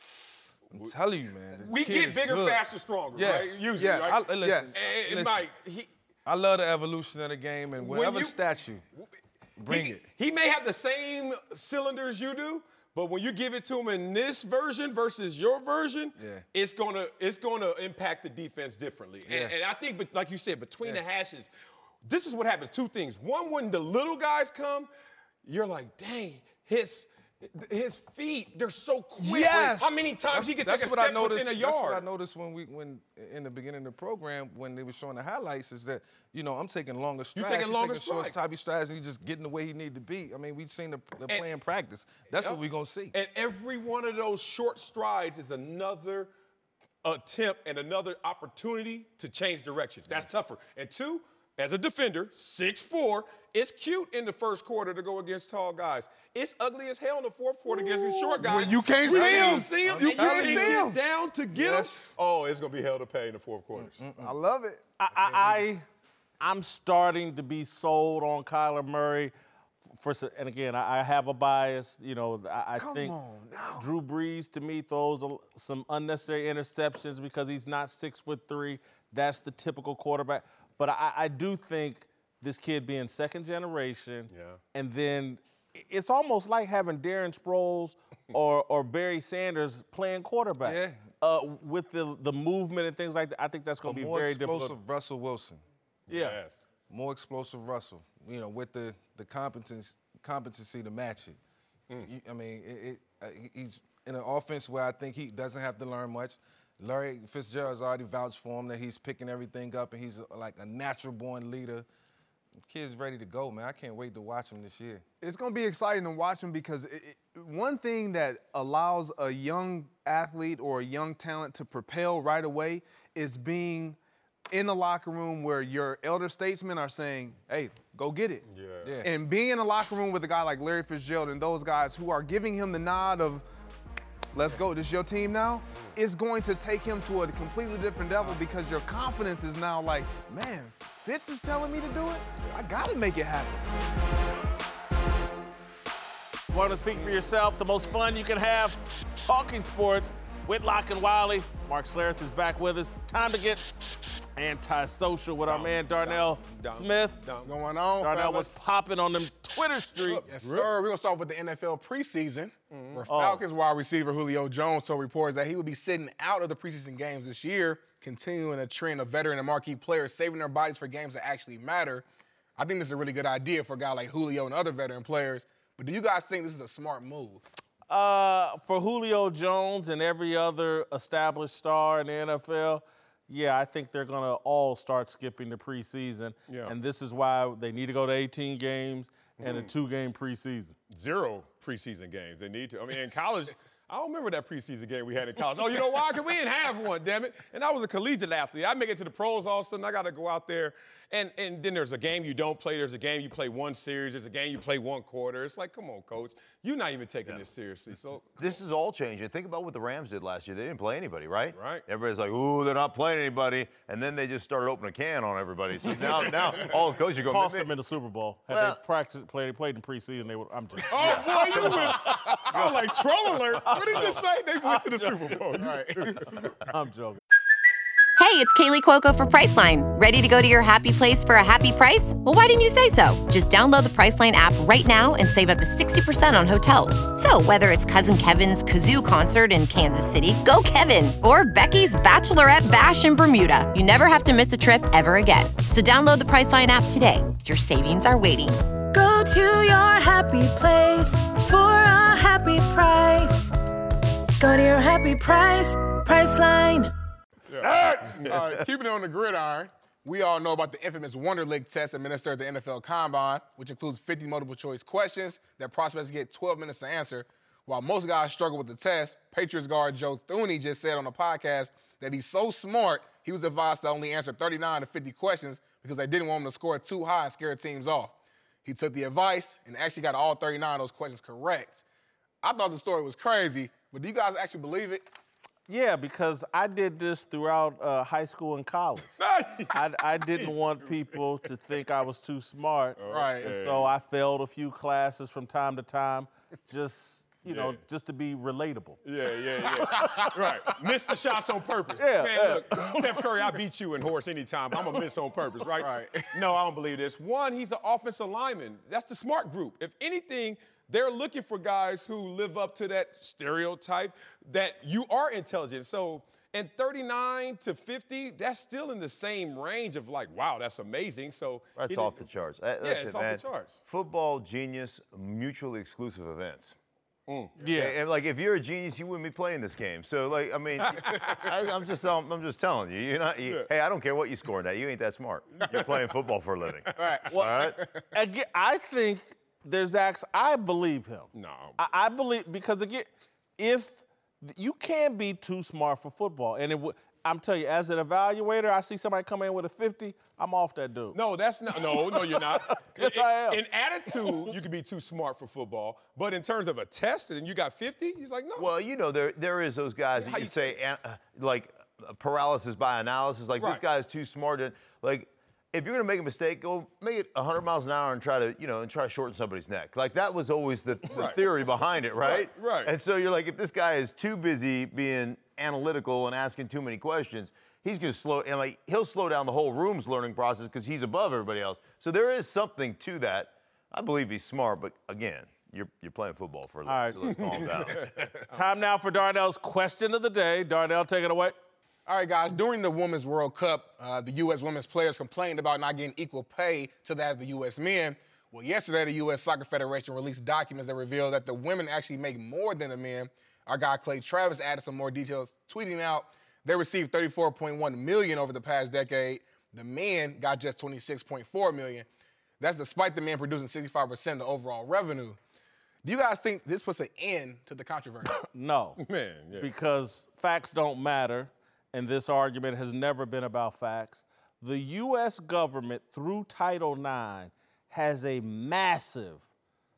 I'm telling you, man. We get bigger, good. faster, stronger, yes. right? Usually, yes. right? I, listen, yes. And, and Mike, he... I love the evolution of the game, and whatever you, statue, bring he, it. He may have the same cylinders you do, but when you give it to him in this version versus your version, yeah. it's gonna it's gonna impact the defense differently. Yeah. And, and I think, but like you said, between yeah. the hashes, this is what happens. Two things. One, when the little guys come, you're like, dang, his his feet, they're so quick. Yes. How many times that's, he can take a step I noticed, within a yard? That's what I noticed when we when in the beginning of the program when they were showing the highlights is that, you know, I'm taking longer strides. You're taking longer taking strides. Short, choppy strides, and he's just getting the way he need to be. I mean, we've seen the, the play in practice. That's yep. what we're going to see. And every one of those short strides is another attempt and another opportunity to change directions. That's tougher. And two, as a defender, six four, it's cute in the first quarter to go against tall guys. It's ugly as hell in the fourth quarter against these short guys. When you can't see him. See him. You You can't can't see him. down to get yes. him. Oh, it's going to be hell to pay in the fourth quarter. I love it. I, I, I, I'm starting to be sold on Kyler Murray. For, and again, I, I have a bias. You know, I, I Come think on, no. Drew Brees, to me, throws a, some unnecessary interceptions because he's not six foot three. That's the typical quarterback. But I, I do think this kid being second generation, yeah. and then it's almost like having Darren Sproles or, or Barry Sanders playing quarterback. Yeah. Uh, with the, the movement and things like that, I think that's going to be very difficult. More explosive Russell Wilson. Yeah. Yes. More explosive Russell. You know, with the the competence competency to match it. Mm. You, I mean, it, it, uh, he's in an offense where I think he doesn't have to learn much. Larry Fitzgerald's already vouched for him that he's picking everything up and he's a, like a natural-born leader. The kid's ready to go, man. I can't wait to watch him this year. It's going to be exciting to watch him because it, it, one thing that allows a young athlete or a young talent to propel right away is being in the locker room where your elder statesmen are saying, hey, go get it. Yeah. Yeah. And being in a locker room with a guy like Larry Fitzgerald and those guys who are giving him the nod of, let's go, this is your team now, it's going to take him to a completely different level because your confidence is now like, man, Fitz is telling me to do it? I gotta make it happen. Want to speak for yourself? The most fun you can have talking sports. Whitlock and Wiley. Mark Schlereth is back with us. Time to get anti-social with our man Darnell Smith. What's going on, Darnell fellas? was popping on them Twitter streets. Yes, sir. We're going to start with the N F L preseason, Mm-hmm. where Oh. Falcons wide receiver Julio Jones told reporters that he would be sitting out of the preseason games this year, continuing a trend of veteran and marquee players saving their bodies for games that actually matter. I think this is a really good idea for a guy like Julio and other veteran players. But do you guys think this is a smart move? Uh, for Julio Jones and every other established star in the N F L, yeah, I think they're going to all start skipping the preseason. Yeah. And this is why they need to go to eighteen games and a Mhm. two-game preseason. Zero preseason games. They need to. I mean, in college, I don't remember that preseason game we had in college. Oh, you know why? Because we didn't have one, damn it. And I was a collegiate athlete. I make it to the pros all of a sudden. I got to go out there. And, and then there's a game you don't play. There's a game you play one series. There's a game you play one quarter. It's like, come on, coach. You're not even taking this seriously. So This is all changing. Think about what the Rams did last year. They didn't play anybody, right? Right. Everybody's like, ooh, they're not playing anybody. And then they just started opening a can on everybody. So now, now all the coaches are going, Cost "Man, them in the Super Bowl. Had Well- they practiced, played, played in preseason, they would. I'm just. Oh, boy, you went. I was like, troll alert. What did you say? They went to the Super Bowl. I'm joking. Hey, it's Kaylee Cuoco for Priceline. Ready to go to your happy place for a happy price? Well, why didn't you say so? Just download the Priceline app right now and save up to sixty percent on hotels. So whether it's Cousin Kevin's Kazoo concert in Kansas City, go Kevin, or Becky's Bachelorette Bash in Bermuda, you never have to miss a trip ever again. So download the Priceline app today. Your savings are waiting. Go to your happy place for a happy price. Go to your happy price, Priceline. All right, keeping it on the gridiron, we all know about the infamous Wonderlic test administered at the N F L Combine, which includes fifty multiple-choice questions that prospects get twelve minutes to answer. While most guys struggle with the test, Patriots guard Joe Thuney just said on the podcast that he's so smart, he was advised to only answer thirty-nine to fifty questions because they didn't want him to score too high and scare teams off. He took the advice and actually got all thirty-nine of those questions correct. I thought the story was crazy, but do you guys actually believe it? Yeah, because I did this throughout uh, high school and college. I, I didn't want people to think I was too smart. Right. And so I failed a few classes from time to time, just, you know, Yeah. just to be relatable. Yeah, yeah, yeah. Right. Miss the shots on purpose. Yeah, Man, yeah. look, Steph Curry, I beat you in horse anytime. I'm going to miss on purpose, right? Right. No, I don't believe this. One, he's an offensive lineman. That's the smart group. If anything, they're looking for guys who live up to that stereotype that you are intelligent. So, and thirty-nine to fifty, that's still in the same range of like, wow, that's amazing. So That's he off the didn't- charts. Uh, Yeah, listen, it's off man, the charts. Football, genius, mutually exclusive events. Yeah. And, and, like, if you're a genius, you wouldn't be playing this game. So, like, I mean, I, I'm just, I'm, I'm just telling you. You're not. You, Hey, I don't care what you score in that. You ain't that smart. You're playing football for a living. Right. All right. Again, I think there's actually, I believe him. No. I, I believe, because again, if you can't be too smart for football, and it would, I'm telling you, as an evaluator, I see somebody come in with a fifty, I'm off that dude. No, that's not. No, no, you're not. Yes, in, I am. In attitude, you can be too smart for football, but in terms of a test, and you got fifty, he's like, no. Well, you know, there there is those guys How that you you- say uh, like uh, paralysis by analysis. Like this Right. guy is too smart. To, like, if you're gonna make a mistake, go make it one hundred miles an hour and try to, you know, and try to shorten somebody's neck. Like that was always the, the Right. theory behind it, right? Right, right. And so you're like, if this guy is too busy being analytical and asking too many questions, he's gonna slow and like he'll slow down the whole room's learning process because he's above everybody else. So there is something to that. I believe he's smart, but again, you're you're playing football for a living, All right. so let's calm down. Time now for Darnell's question of the day. Darnell, take it away. All right, guys, during the Women's World Cup, uh, the U S women's players complained about not getting equal pay to that of the U S men. Well, yesterday, the U S Soccer Federation released documents that reveal that the women actually make more than the men. Our guy, Clay Travis, added some more details, tweeting out they received thirty-four point one million dollars over the past decade. The men got just twenty-six point four million dollars. That's despite the men producing sixty-five percent of the overall revenue. Do you guys think this puts an end to the controversy? No. Man, yeah. Because facts don't matter, and this argument has never been about facts. The U S government, through Title nine, has a massive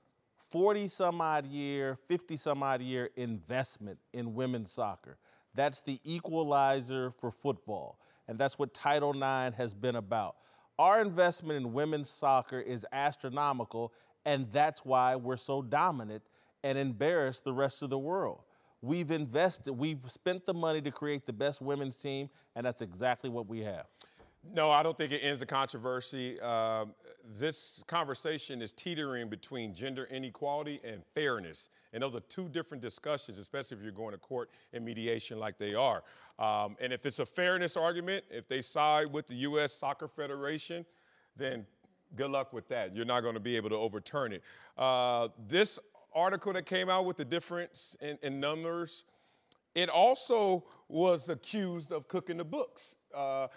forty some odd year, fifty some odd year investment in women's soccer. That's the equalizer for football. And that's what Title nine has been about. Our investment in women's soccer is astronomical, and that's why we're so dominant and embarrass the rest of the world. We've invested, we've spent the money to create the best women's team, and that's exactly what we have. No, I don't think it ends the controversy. Uh, this conversation is teetering between gender inequality and fairness. And those are two different discussions, especially if you're going to court and mediation like they are. Um, and if it's a fairness argument, if they side with the U S Soccer Federation, then good luck with that. You're not going to be able to overturn it. Uh, this article that came out with the difference in, in numbers, it also was accused of cooking the books. Uh,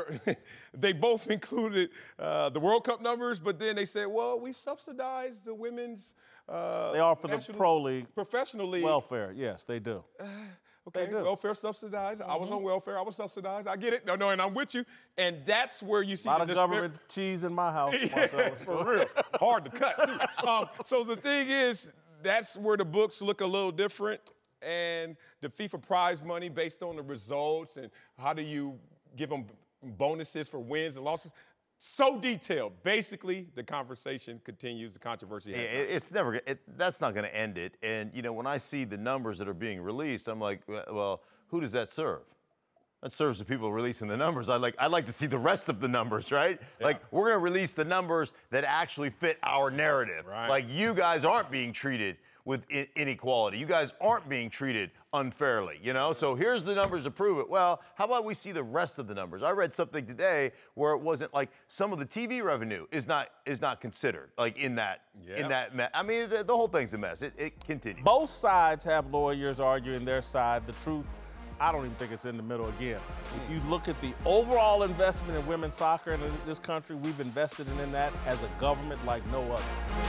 they both included uh, the World Cup numbers, but then they said, well, we subsidize the women's uh, They offer the pro league. Professional league. Welfare, yes, they do. Uh, okay, they do. Welfare subsidized. Mm-hmm. I was on welfare, I was subsidized. I get it. No, no, and I'm with you. And that's where you see a lot the of government cheese in my house. Yeah, for real. Hard to cut, too. Um, so the thing is, that's where the books look a little different. And the FIFA prize money based on the results and how do you give them bonuses for wins and losses. So detailed. Basically, the conversation continues, the controversy. Yeah, it, it's never, it, that's not going to end it. And, you know, when I see the numbers that are being released, I'm like, well, who does that serve? That serves the people releasing the numbers. I like, I'd like to see the rest of the numbers, right? Yeah. Like, we're going to release the numbers that actually fit our narrative. Right. Like, you guys aren't being treated with inequality. You guys aren't being treated unfairly, you know? So here's the numbers to prove it. Well, how about we see the rest of the numbers? I read something today where it wasn't like some of the T V revenue is not is not considered like in that yeah. in that mess. I mean, the, the whole thing's a mess. It, it continues. Both sides have lawyers arguing their side. The truth, I don't even think it's in the middle again. If you look at the overall investment in women's soccer in this country, we've invested in that as a government like no other.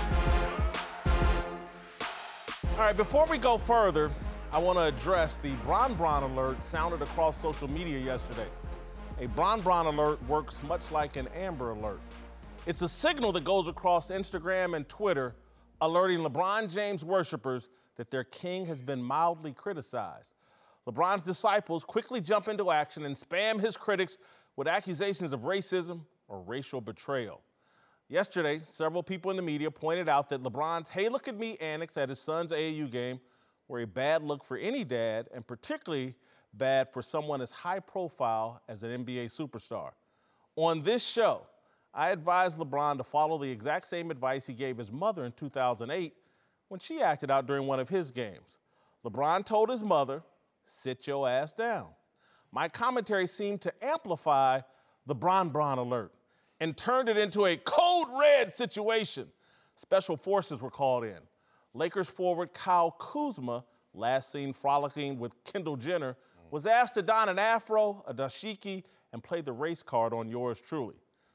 All right, before we go further, I want to address the Bron Bron alert sounded across social media yesterday. A Bron Bron alert works much like an Amber Alert. It's a signal that goes across Instagram and Twitter, alerting LeBron James worshipers that their king has been mildly criticized. LeBron's disciples quickly jump into action and spam his critics with accusations of racism or racial betrayal. Yesterday, several people in the media pointed out that LeBron's "Hey, look at me" antics at his son's A A U game were a bad look for any dad, and particularly bad for someone as high profile as an N B A superstar. On this show, I advised LeBron to follow the exact same advice he gave his mother in two thousand eight when she acted out during one of his games. LeBron told his mother, "Sit your ass down." My commentary seemed to amplify the Bron Bron alert and turned it into a code red situation. Special forces were called in. Lakers forward Kyle Kuzma, last seen frolicking with Kendall Jenner, was asked to don an afro, a dashiki, and play the race card on yours truly.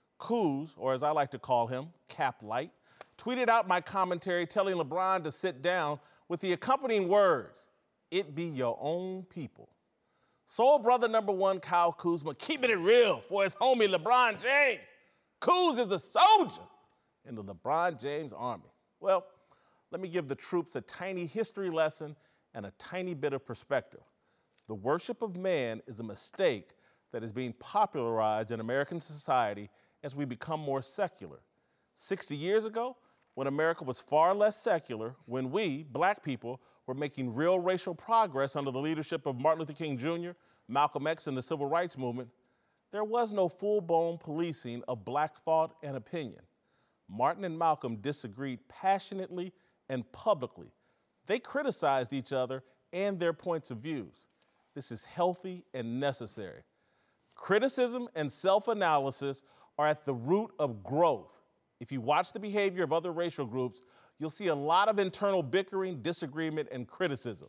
Kuz, or as I like to call him, Cap Light, tweeted out my commentary telling LeBron to sit down with the accompanying words, "It be your own people." Soul brother number one, Kyle Kuzma, keeping it real for his homie LeBron James. Kuz is a soldier in the LeBron James army. Well, let me give the troops a tiny history lesson and a tiny bit of perspective. The worship of man is a mistake that is being popularized in American society as we become more secular. sixty years ago, when America was far less secular, when we, black people, were making real racial progress under the leadership of Martin Luther King Junior, Malcolm X, and the Civil Rights Movement, there was no full-blown policing of black thought and opinion. Martin and Malcolm disagreed passionately and publicly. They criticized each other and their points of views. This is healthy and necessary. Criticism and self-analysis are at the root of growth. If you watch the behavior of other racial groups, you'll see a lot of internal bickering, disagreement, and criticism.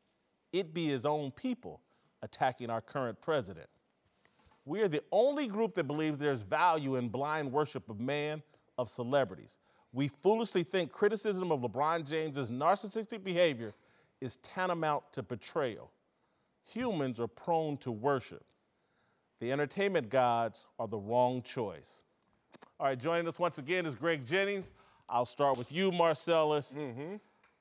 It be his own people attacking our current president. We are the only group that believes there's value in blind worship of man, of celebrities. We foolishly think criticism of LeBron James's narcissistic behavior is tantamount to betrayal. Humans are prone to worship. The entertainment gods are the wrong choice. All right, joining us once again is Greg Jennings, I'll start with you, Marcellus. Mm-hmm.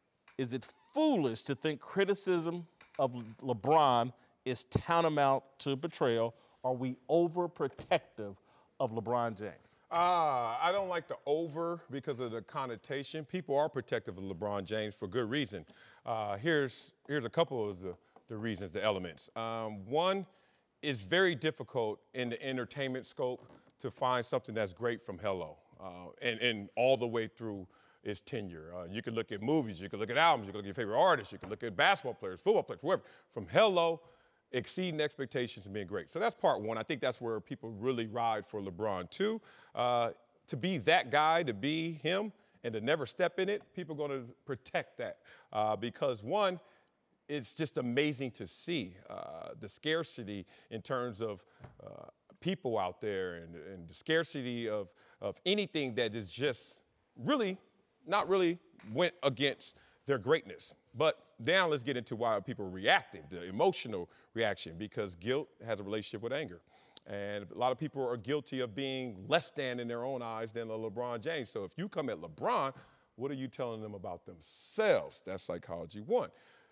Is it foolish to think criticism of LeBron is tantamount to betrayal? Are we overprotective of LeBron James? Uh, I don't like the over because of the connotation. People are protective of LeBron James for good reason. Uh, here's, here's a couple of the, the reasons, the elements. Um, one, it's very difficult in the entertainment scope to find something that's great from Hello, uh, and, and all the way through its tenure. Uh, you can look at movies, you can look at albums, you can look at your favorite artists, you can look at basketball players, football players, whoever. From Hello, exceeding expectations and being great. So that's part one. I think that's where people really ride for LeBron. Two, uh, to be that guy, to be him, and to never step in it, people are going to protect that. Uh, because one, it's just amazing to see uh, the scarcity in terms of uh, people out there and, and the scarcity of, of anything that is just really, not really went against their greatness. But now let's get into why people are reacting, the emotional reaction, because guilt has a relationship with anger. And a lot of people are guilty of being less than in their own eyes than a LeBron James. So if you come at LeBron, what are you telling them about themselves? That's psychology one.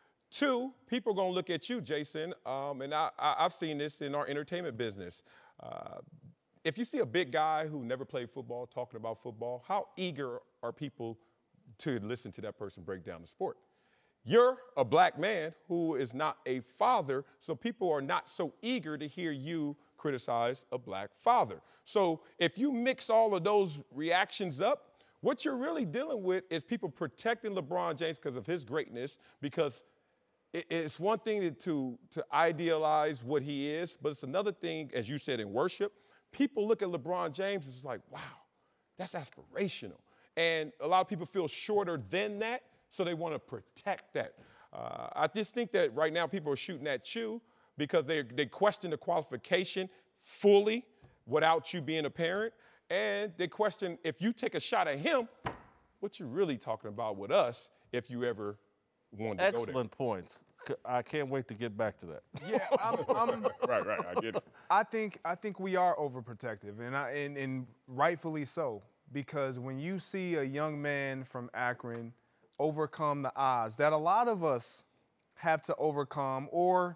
Two, people are going to look at you, Jason, um, and I, I, I've seen this in our entertainment business. Uh, if you see a big guy who never played football talking about football, how eager are people to listen to that person break down the sport? You're a black man who is not a father, so people are not so eager to hear you criticize a black father. So if you mix all of those reactions up, what you're really dealing with is people protecting LeBron James because of his greatness, because it's one thing to, to idealize what he is, but it's another thing, as you said, in worship. People look at LeBron James, it's like, wow, that's aspirational. And a lot of people feel shorter than that, so they want to protect that. Uh, I just think that right now people are shooting at you because they, they question the qualification fully without you being a parent, and they question if you take a shot at him, what you really talking about with us if you ever wanted to Excellent go there. points. I can't wait to get back to that. Yeah, I'm, I'm, right, right, I get it. I think I think we are overprotective, and I, and, and rightfully so, because when you see a young man from Akron overcome the odds that a lot of us have to overcome, or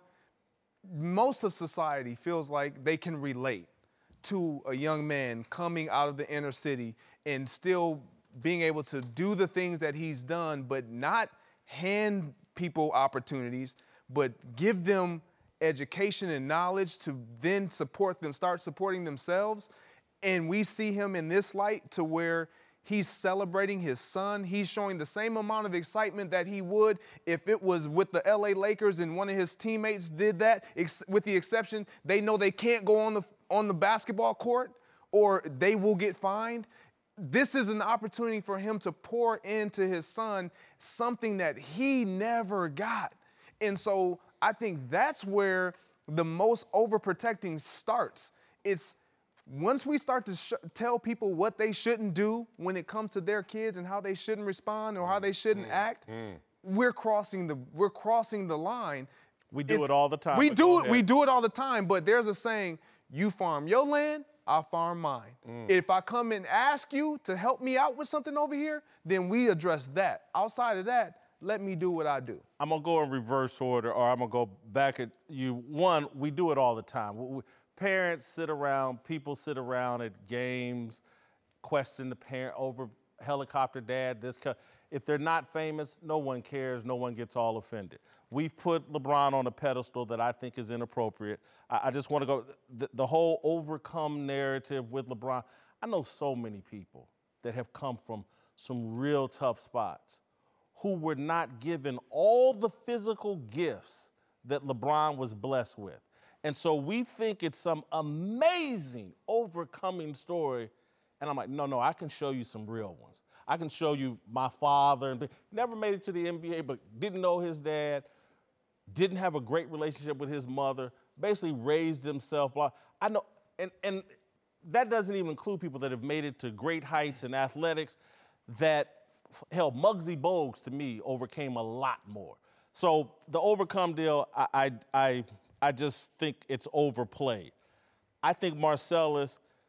most of society feels like they can relate to a young man coming out of the inner city and still being able to do the things that he's done, but not hand people opportunities, but give them education and knowledge to then support them, start supporting themselves. And we see him in this light to where he's celebrating his son. He's showing the same amount of excitement that he would if it was with the L A Lakers and one of his teammates did that, ex- with the exception they know they can't go on the on the basketball court or they will get fined. This is an opportunity for him to pour into his son something that he never got. And so I think that's where the most overprotecting starts. It's once we start to sh- tell people what they shouldn't do when it comes to their kids and how they shouldn't respond or how they shouldn't mm. act, mm. we're crossing the we're crossing the line. We do it's, it all the time. We do it. We do it all the time. But there's a saying: you farm your land, I farm mine. Mm. If I come and ask you to help me out with something over here, then we address that. Outside of that, let me do what I do. I'm going to go in reverse order, or I'm going to go back at you. One, we do it all the time. We, we, parents sit around, people sit around at games, question the parent over helicopter dad, this. If they're not famous, no one cares, no one gets all offended. We've put LeBron on a pedestal that I think is inappropriate. I, I just want to go, the, the whole overcome narrative with LeBron. I know so many people that have come from some real tough spots who were not given all the physical gifts that LeBron was blessed with. And so we think it's some amazing overcoming story. And I'm like, no, no, I can show you some real ones. I can show you my father. And never made it to the N B A, but didn't know his dad, didn't have a great relationship with his mother, basically raised himself. I know, and, and that doesn't even include people that have made it to great heights in athletics that, hell, Muggsy Bogues, to me, overcame a lot more. So the overcome deal, I, I, I, I just think it's overplayed. I think, Marcellus,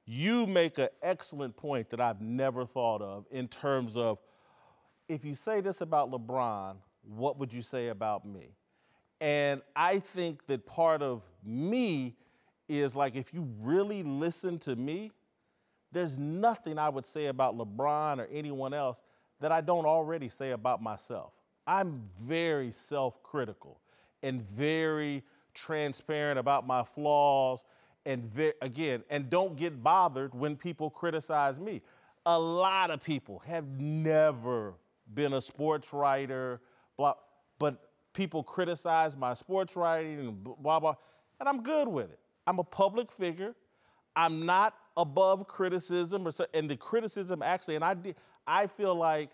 you make an excellent point that I've never thought of in terms of, if you say this about LeBron, what would you say about me? And I think that part of me is like, if you really listen to me, there's nothing I would say about LeBron or anyone else that I don't already say about myself. I'm very self-critical and very transparent about my flaws, and ve- again, and don't get bothered when people criticize me. A lot of people have never been a sports writer, blah, but people criticize my sports writing and blah, blah, and I'm good with it. I'm a public figure. I'm not above criticism, or so, and the criticism actually, and I, I feel like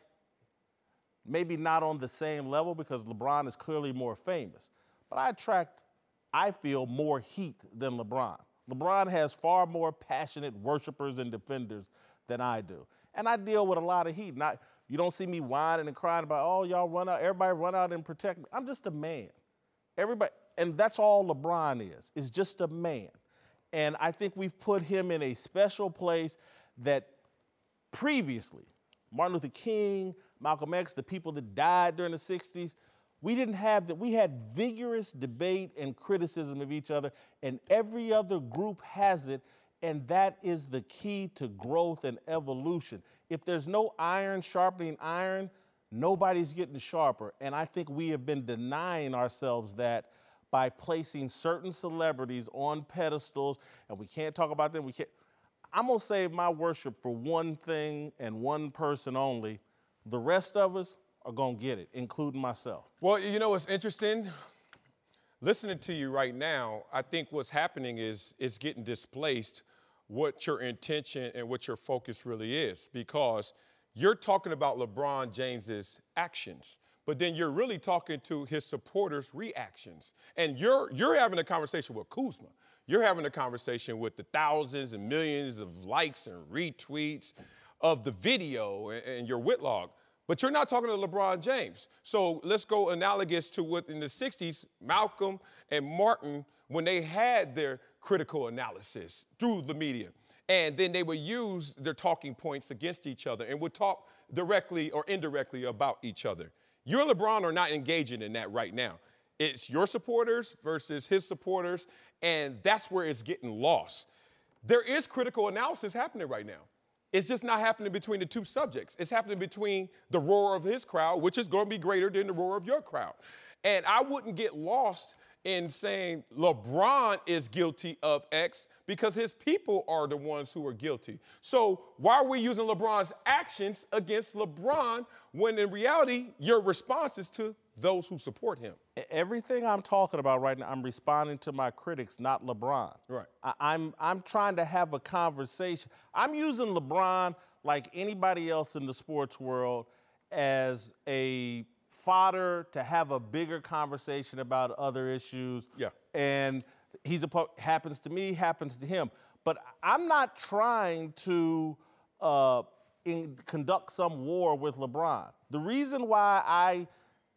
maybe not on the same level because LeBron is clearly more famous, but I attract, I feel, more heat than LeBron. LeBron has far more passionate worshipers and defenders than I do. And I deal with a lot of heat. And I, you don't see me whining and crying about, oh, y'all run out, everybody run out and protect me. I'm just a man. Everybody, and that's all LeBron is, is just a man. And I think we've put him in a special place that previously, Martin Luther King, Malcolm X, the people that died during the sixties, we didn't have that. We had vigorous debate and criticism of each other, and every other group has it, and that is the key to growth and evolution. If there's no iron sharpening iron, nobody's getting sharper. And I think we have been denying ourselves that by placing certain celebrities on pedestals, and we can't talk about them. We can't. I'm gonna save my worship for one thing and one person only. The rest of us are gonna get it, including myself. Well, you know what's interesting? Listening to you right now, I think what's happening is it's getting displaced what your intention and what your focus really is, because you're talking about LeBron James's actions, but then you're really talking to his supporters' reactions. And you're you're having a conversation with Kuzma. You're having a conversation with the thousands and millions of likes and retweets of the video and, and your Whitlock. But you're not talking to LeBron James. So let's go analogous to what in the sixties, Malcolm and Martin, when they had their critical analysis through the media. And then they would use their talking points against each other and would talk directly or indirectly about each other. You and LeBron are not engaging in that right now. It's your supporters versus his supporters, and that's where it's getting lost. There is critical analysis happening right now. It's just not happening between the two subjects. It's happening between the roar of his crowd, which is going to be greater than the roar of your crowd. And I wouldn't get lost in saying LeBron is guilty of X because his people are the ones who are guilty. So why are we using LeBron's actions against LeBron when in reality your response is to those who support him? Everything I'm talking about right now, I'm responding to my critics, not LeBron. Right. I, I'm I'm trying to have a conversation. I'm using LeBron like anybody else in the sports world as a fodder to have a bigger conversation about other issues. Yeah. And he's a happens to me, happens to him. But I'm not trying to uh, in, conduct some war with LeBron. The reason why I,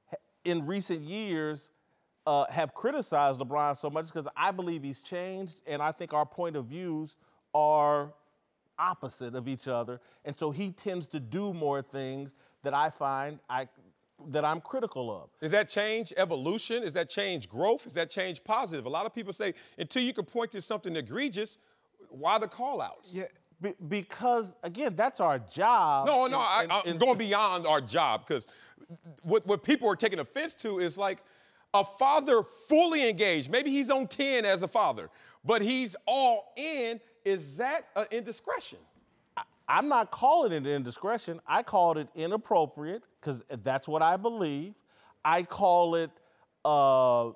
in recent years, uh, have criticized LeBron so much is because I believe he's changed, and I think our point of views are opposite of each other. And so he tends to do more things that I find I that I'm critical of. Is that change evolution? Is that change growth? Is that change positive? A lot of people say, until you can point to something egregious, why the call-outs? Yeah, be, because, again, that's our job. No, no, in, I, in, I'm going beyond our job, because what, what people are taking offense to is like a father fully engaged. Maybe he's on ten as a father, but he's all in. Is that an indiscretion? I'm not calling it indiscretion. I called it inappropriate because that's what I believe. I call it uh,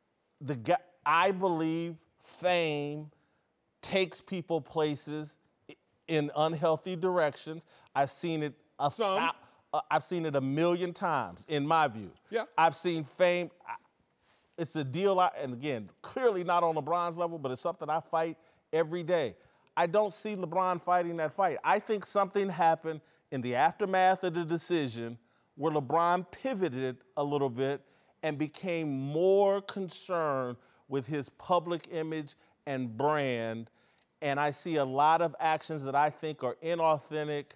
the. I believe fame takes people places in unhealthy directions. I've seen it. A Some. Th- I've seen it a million times, in my view. Yeah. I've seen fame. It's a deal. I, and again, clearly not on LeBron's level, but it's something I fight every day. I don't see LeBron fighting that fight. I think something happened in the aftermath of the decision where LeBron pivoted a little bit and became more concerned with his public image and brand. and I see a lot of actions that I think are inauthentic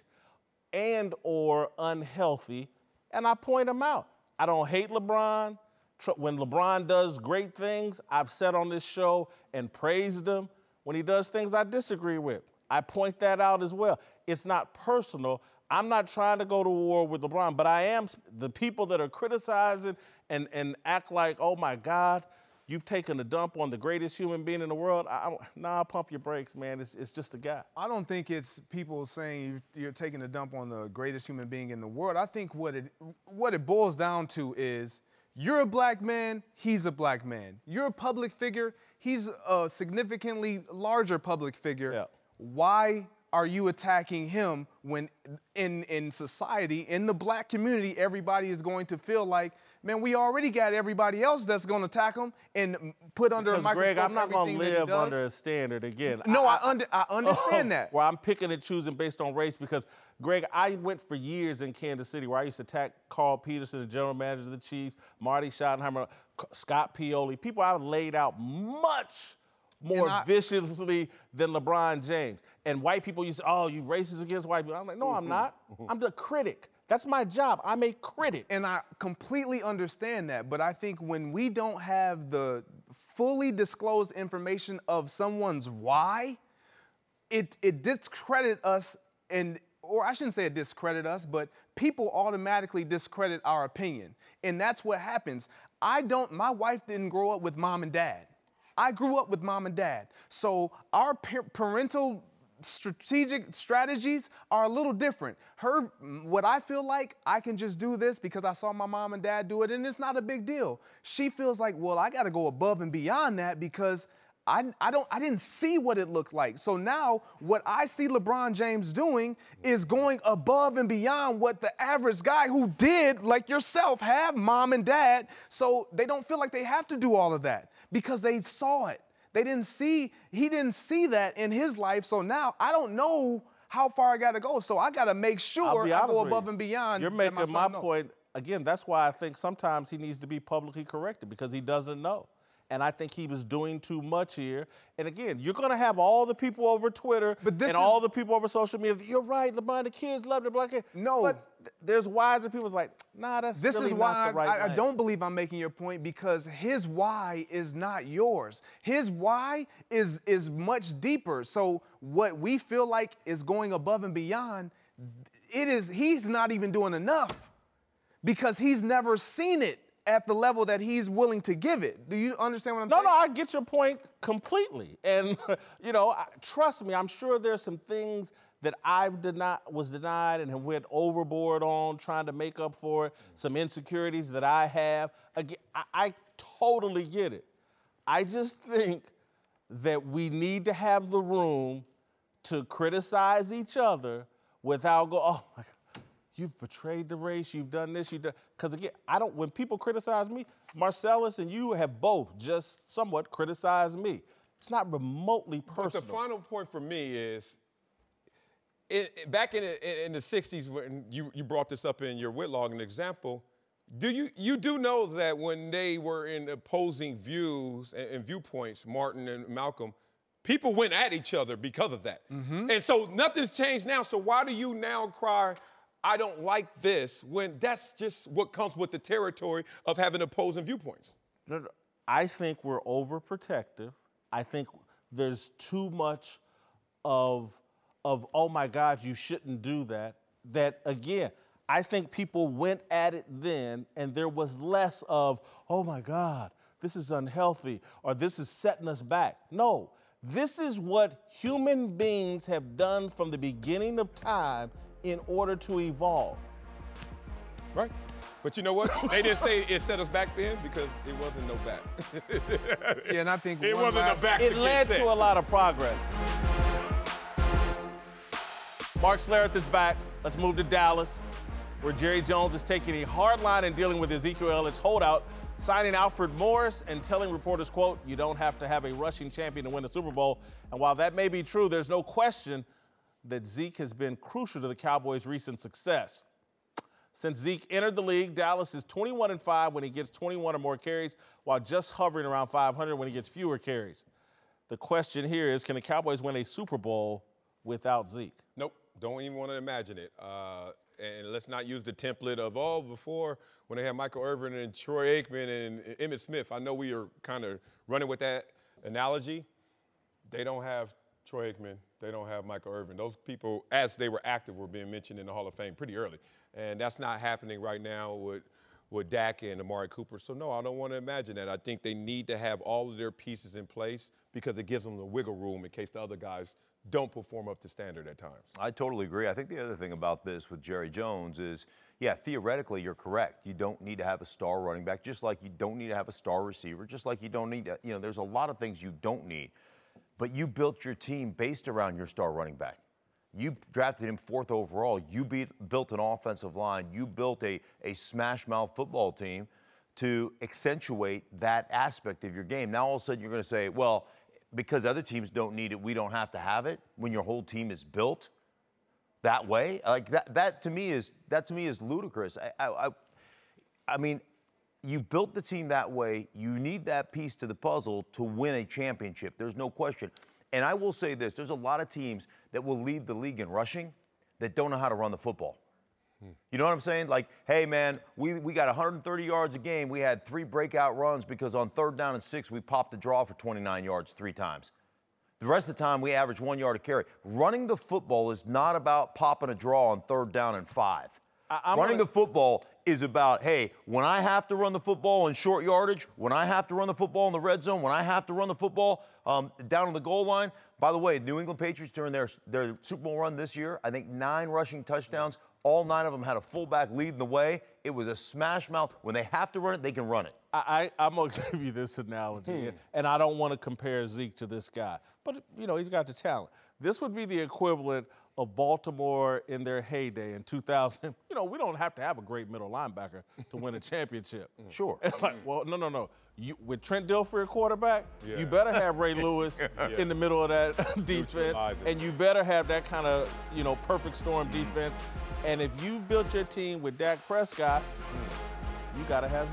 and or unhealthy, and I point them out. I don't hate LeBron. When LeBron does great things, I've said on this show and praised him. When he does things I disagree with, I point that out as well. It's not personal. I'm not trying to go to war with LeBron, but I am, the people that are criticizing and, and act like, oh my God, you've taken a dump on the greatest human being in the world. I, I, nah, pump your brakes, man. It's, it's just a guy. I don't think it's people saying you're taking a dump on the greatest human being in the world. I think what it, what it boils down to is you're a black man, he's a black man. You're a public figure, he's a significantly larger public figure. Yeah. Why are you attacking him when in, in society, in the black community, everybody is going to feel like, man, we already got everybody else that's going to attack him and put under because a microscope Greg, I'm not going to live does. under a standard again. No, I, I, I, under, I understand oh, that. Where I'm picking and choosing based on race because, Greg, I went for years in Kansas City where I used to attack Carl Peterson, the general manager of the Chiefs, Marty Schottenheimer, Scott Pioli, people I've laid out much more I, viciously than LeBron James. And white people used to say, oh, you racist against white people. I'm like, no, I'm not. I'm the critic. That's my job. I'm a critic. And I completely understand that, but I think when we don't have the fully disclosed information of someone's why, it, it discredit us, and or I shouldn't say it discredit us, but people automatically discredit our opinion. And that's what happens. I don't, my wife didn't grow up with mom and dad. I grew up with mom and dad. So our parental strategic strategies are a little different. Her, what I feel like, I can just do this because I saw my mom and dad do it, and it's not a big deal. She feels like, well, I got to go above and beyond that because I, I don't, I didn't see what it looked like. So now what I see LeBron James doing is going above and beyond what the average guy who did, like yourself, have mom and dad. So they don't feel like they have to do all of that because they saw it. They didn't see, he didn't see that in his life. So now I don't know how far I got to go. So I got to make sure I go above and beyond. You're making my point. Again, that's why I think sometimes he needs to be publicly corrected because he doesn't know. And I think he was doing too much here. And again, you're going to have all the people over Twitter and is, all the people over social media. You're right, LeBron, the kids love the black kid. No. But th- there's wiser people like, nah, that's this really is why not the right I, way. I don't believe I'm making your point because his why is not yours. His why is, is much deeper. So what we feel like is going above and beyond, it is he's not even doing enough because he's never seen it at the level that he's willing to give it. Do you understand what I'm no, saying? No, no, I get your point completely. And, you know, trust me, I'm sure there's some things that I've denied, was denied and have went overboard on trying to make up for it, some insecurities that I have. Again, I, I totally get it. I just think that we need to have the room to criticize each other without go, oh, my God. You've betrayed the race, you've done this, you've done, because again, I don't, when people criticize me, Marcellus and you have both just somewhat criticized me. It's not remotely personal. But the final point for me is, it, it, back in the, in the sixties, when you, you brought this up in your Whitlock, an example, do you, you do know that when they were in opposing views and, and viewpoints, Martin and Malcolm, people went at each other because of that. Mm-hmm. And so nothing's changed now, so why do you now cry, I don't like this, when that's just what comes with the territory of having opposing viewpoints? I think we're overprotective. I think there's too much of, of, oh my God, you shouldn't do that. That, again, I think people went at it then and there was less of, oh my God, this is unhealthy or this is setting us back. No, this is what human beings have done from the beginning of time in order to evolve. Right. But you know what? They didn't say it set us back then because it wasn't no back. Yeah, and I think it wasn't a back. It to led to a lot of progress. Mark Schlereth is back. Let's move to Dallas, where Jerry Jones is taking a hard line in dealing with Ezekiel Elliott's holdout, signing Alfred Morris and telling reporters, quote, you don't have to have a rushing champion to win the Super Bowl. And while that may be true, there's no question that Zeke has been crucial to the Cowboys' recent success. Since Zeke entered the league, Dallas is twenty-one and five when he gets twenty-one or more carries, while just hovering around five hundred when he gets fewer carries. the question here is, can the Cowboys win a Super Bowl without Zeke? Nope, don't even want to imagine it. Uh, and let's not use the template of, oh, before when they had Michael Irvin and Troy Aikman and Emmitt Smith. I know we are kind of running with that analogy. They don't have Troy Aikman. They don't have Michael Irvin. Those people, as they were active, were being mentioned in the Hall of Fame pretty early. And that's not happening right now with, with Dak and Amari Cooper. So, no, I don't want to imagine that. I think they need to have all of their pieces in place because it gives them the wiggle room in case the other guys don't perform up to standard at times. I totally agree. I think the other thing about this with Jerry Jones is, yeah, theoretically you're correct. You don't need to have a star running back, just like you don't need to have a star receiver, just like you don't need to, you know, there's a lot of things you don't need. But you built your team based around your star running back. You drafted him fourth overall. You beat, built an offensive line. You built a, a smash-mouth football team to accentuate that aspect of your game. Now all of a sudden you're going to say, well, because other teams don't need it, we don't have to have it when your whole team is built that way. Like that, that to me is that to me is ludicrous. I, I, I mean, you built the team that way. You need that piece to the puzzle to win a championship. There's no question. And I will say this: there's a lot of teams that will lead the league in rushing that don't know how to run the football. You know what I'm saying? Like, hey, man, we, we got one hundred thirty yards a game. We had three breakout runs because on third down and six, we popped the draw for twenty-nine yards three times. The rest of the time, we averaged one yard a carry. Running the football is not about popping a draw on third down and five. I, Running gonna... the football is about, hey, when I have to run the football in short yardage, when I have to run the football in the red zone, when I have to run the football um, down on the goal line. By the way, New England Patriots during their, their Super Bowl run this year, I think nine rushing touchdowns. All nine of them had a fullback leading the way. It was a smash mouth. When they have to run it, they can run it. I, I, I'm going to give you this analogy, hmm. and I don't want to compare Zeke to this guy. But, you know, he's got the talent. This would be the equivalent of Baltimore in their heyday in two thousand. You know, we don't have to have a great middle linebacker to win a championship. Sure. It's like, well, no, no, no. You, with Trent Dilfer at quarterback, yeah. you better have Ray Lewis yeah. in the middle of that defense, and you better have that kind of, you know, perfect storm defense. And if you built your team with Dak Prescott, you got to have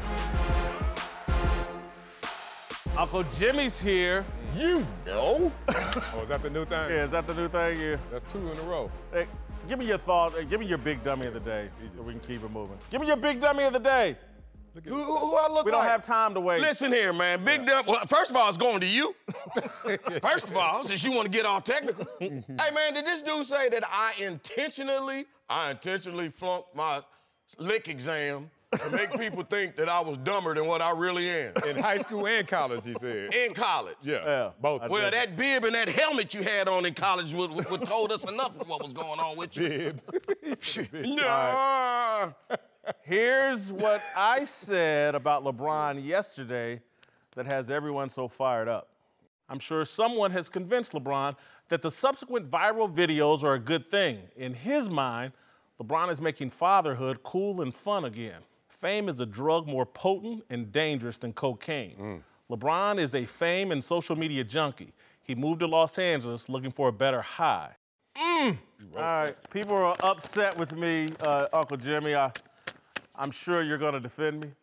Zeke. Uncle Jimmy's here. You know. Oh, is that the new thing? Yeah, is that the new thing? Yeah. That's two in a row. Hey, give me your thoughts. Hey, give me your big dummy of the day so we can keep it moving. Give me your big dummy of the day. Who, who, who I look we don't like? have time to wait. Listen here, man. Big yeah. dumb. Well, first of all, it's going to you. First of all, since you want to get all technical. Hey, man, did this dude say that I intentionally, I intentionally flunked my lick exam to make people think that I was dumber than what I really am? In high school and college, he said. In college. Yeah, yeah both. Well, that bib and that helmet you had on in college would, would, would told us enough of what was going on with you. Bib. Nah. Here's what I said about LeBron yesterday that has everyone so fired up. I'm sure someone has convinced LeBron that the subsequent viral videos are a good thing. In his mind, LeBron is making fatherhood cool and fun again. Fame is a drug more potent and dangerous than cocaine. Mm. LeBron is a fame and social media junkie. He moved to Los Angeles looking for a better high. Mm. All right, people are upset with me, uh, Uncle Jimmy. I, I'm sure you're going to defend me.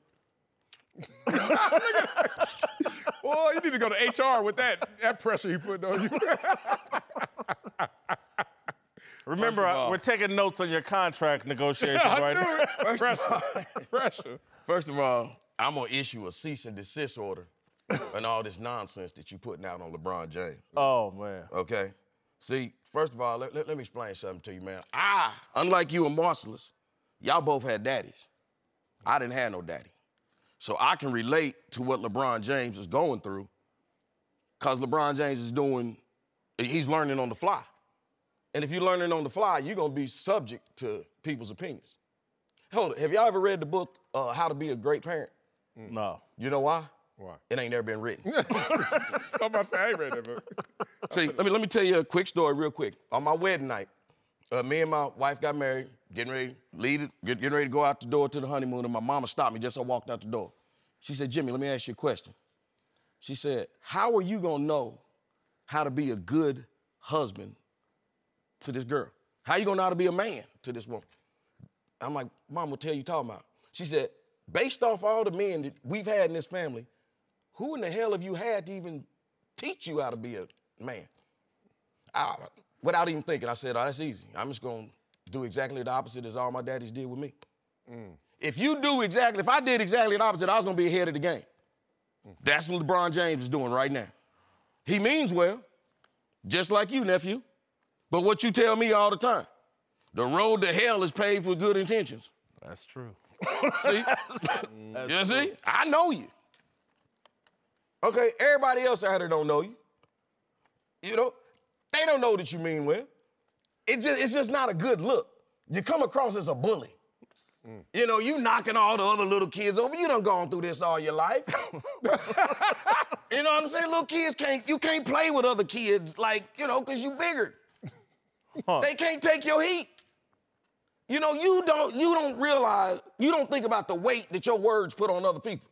Boy, you need to go to H R with that, that pressure he put on you. Remember, uh, we're taking notes on your contract negotiations yeah, right now. First pressure. Of all, pressure. First of all, I'm going to issue a cease and desist order and all this nonsense that you're putting out on LeBron James. Oh, man. Okay? See, first of all, let, let, let me explain something to you, man. I, unlike you and Marcellus, y'all both had daddies. I didn't have no daddy. So I can relate to what LeBron James is going through because LeBron James is doing, he's learning on the fly. And if you're learning on the fly, you're going to be subject to people's opinions. Hold it. Have y'all ever read the book, uh, How to Be a Great Parent? No. You know why? Why? It ain't never been written. I'm about to say, I ain't read that book. See, let me, let me tell you a quick story real quick. On my wedding night, uh, me and my wife got married, getting ready, lead it, get, getting ready to go out the door to the honeymoon, and my mama stopped me just as I walked out the door. She said, Jimmy, let me ask you a question. She said, how are you going to know how to be a good husband to this girl? How you going to know how to be a man to this woman? I'm like, Mom, what the hell you talking about? She said, based off all the men that we've had in this family, who in the hell have you had to even teach you how to be a man. I, without even thinking, I said, oh, that's easy. I'm just going to do exactly the opposite as all my daddies did with me. Mm. If you do exactly, if I did exactly the opposite, I was going to be ahead of the game. Mm. That's what LeBron James is doing right now. He means well, just like you, nephew. But what you tell me all the time, the road to hell is paved with good intentions. That's true. See? That's you true. See? I know you. Okay, everybody else out here don't know you. You know, they don't know that you mean well. It just, it's just not a good look. You come across as a bully. Mm. You know, you knocking all the other little kids over. You done gone through this all your life. You know what I'm saying? Little kids can't, you can't play with other kids like, you know, because you bigger. Huh. They can't take your heat. You know, you don't, you don't realize, you don't think about the weight that your words put on other people.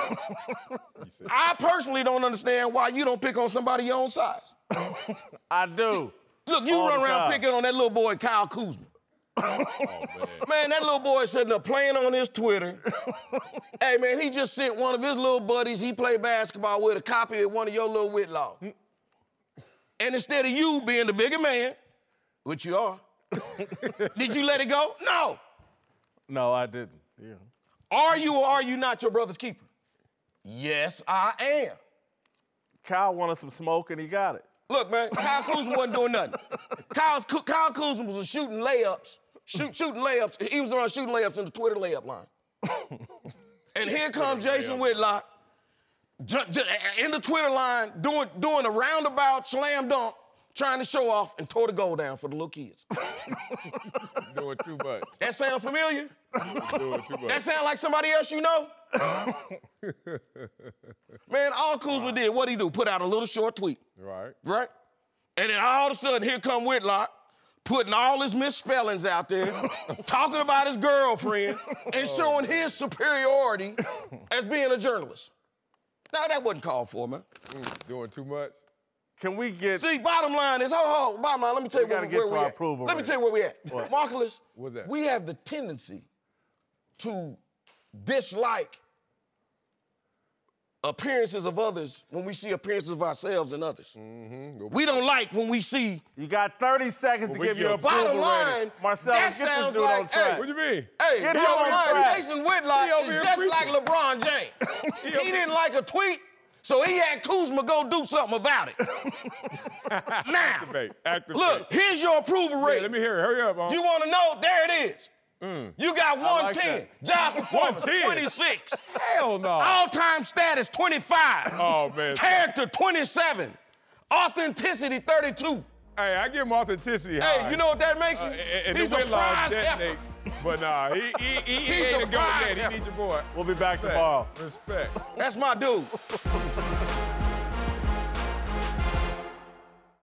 I personally don't understand why you don't pick on somebody your own size. I do. Look, you All run around time. picking on that little boy, Kyle Kuzma. Oh, man. Man, that little boy sitting there playing on his Twitter. Hey, man, he just sent one of his little buddies he played basketball with a copy of one of your little Whitlaw. And instead of you being the bigger man, which you are, did you let it go? No. No, I didn't. Yeah. Are you or are you not your brother's keeper? Yes, I am. Kyle wanted some smoke and he got it. Look, man, Kyle Kuzma wasn't doing nothing. Kyle's, Kyle Kuzma was shooting layups, shoot, shooting layups. He was around shooting layups in the Twitter layup line. And here comes Jason Whitlock j- j- in the Twitter line doing, doing a roundabout slam dunk, trying to show off and tore the goal down for the little kids. Doing too much. That sound familiar? Doing too much. That sound like somebody else you know? Man, all Kuzma did, what'd he do? Put out a little short tweet. Right. Right? And then all of a sudden, here come Whitlock, putting all his misspellings out there, talking about his girlfriend, and showing his superiority as being a journalist. Now, that wasn't called for, man. Mm, doing too much. Can we get... See, bottom line is, ho, ho, bottom line, let me tell you where, get where to we our at. approval Let me rate. tell you where we at. What? Marcellus, What's that? we have the tendency to dislike appearances of others when we see appearances of ourselves in others. Mm-hmm. We don't like when we see... You got thirty seconds to Well, we give your give- approval Bottom line, rating. Marcell, that get this sounds dude like, on track. hey, What do you mean? Hey, Get bottom him on line, track. Jason Whitlock He over is here just preaching. like LeBron James. he didn't like a tweet, so he had Kuzma go do something about it. Now, Activate. Activate. look, here's your approval Yeah, rating. let me hear it. Hurry up, Om. You want to know? There it is. Mm. You got I like one ten. that. Job performance, one ten. twenty-six. Hell no. All-time status, twenty-five. Oh, man. Character, twenty-seven. Authenticity, thirty-two. Hey, I give him authenticity. Hey, high. you know what that makes him? Uh, and, and He's the a Whitlaw prize detonate. effort. But nah, he, he, he, he He's ain't a a go prize yet. He effort. needs your boy. We'll be back Respect. tomorrow. Respect. That's my dude.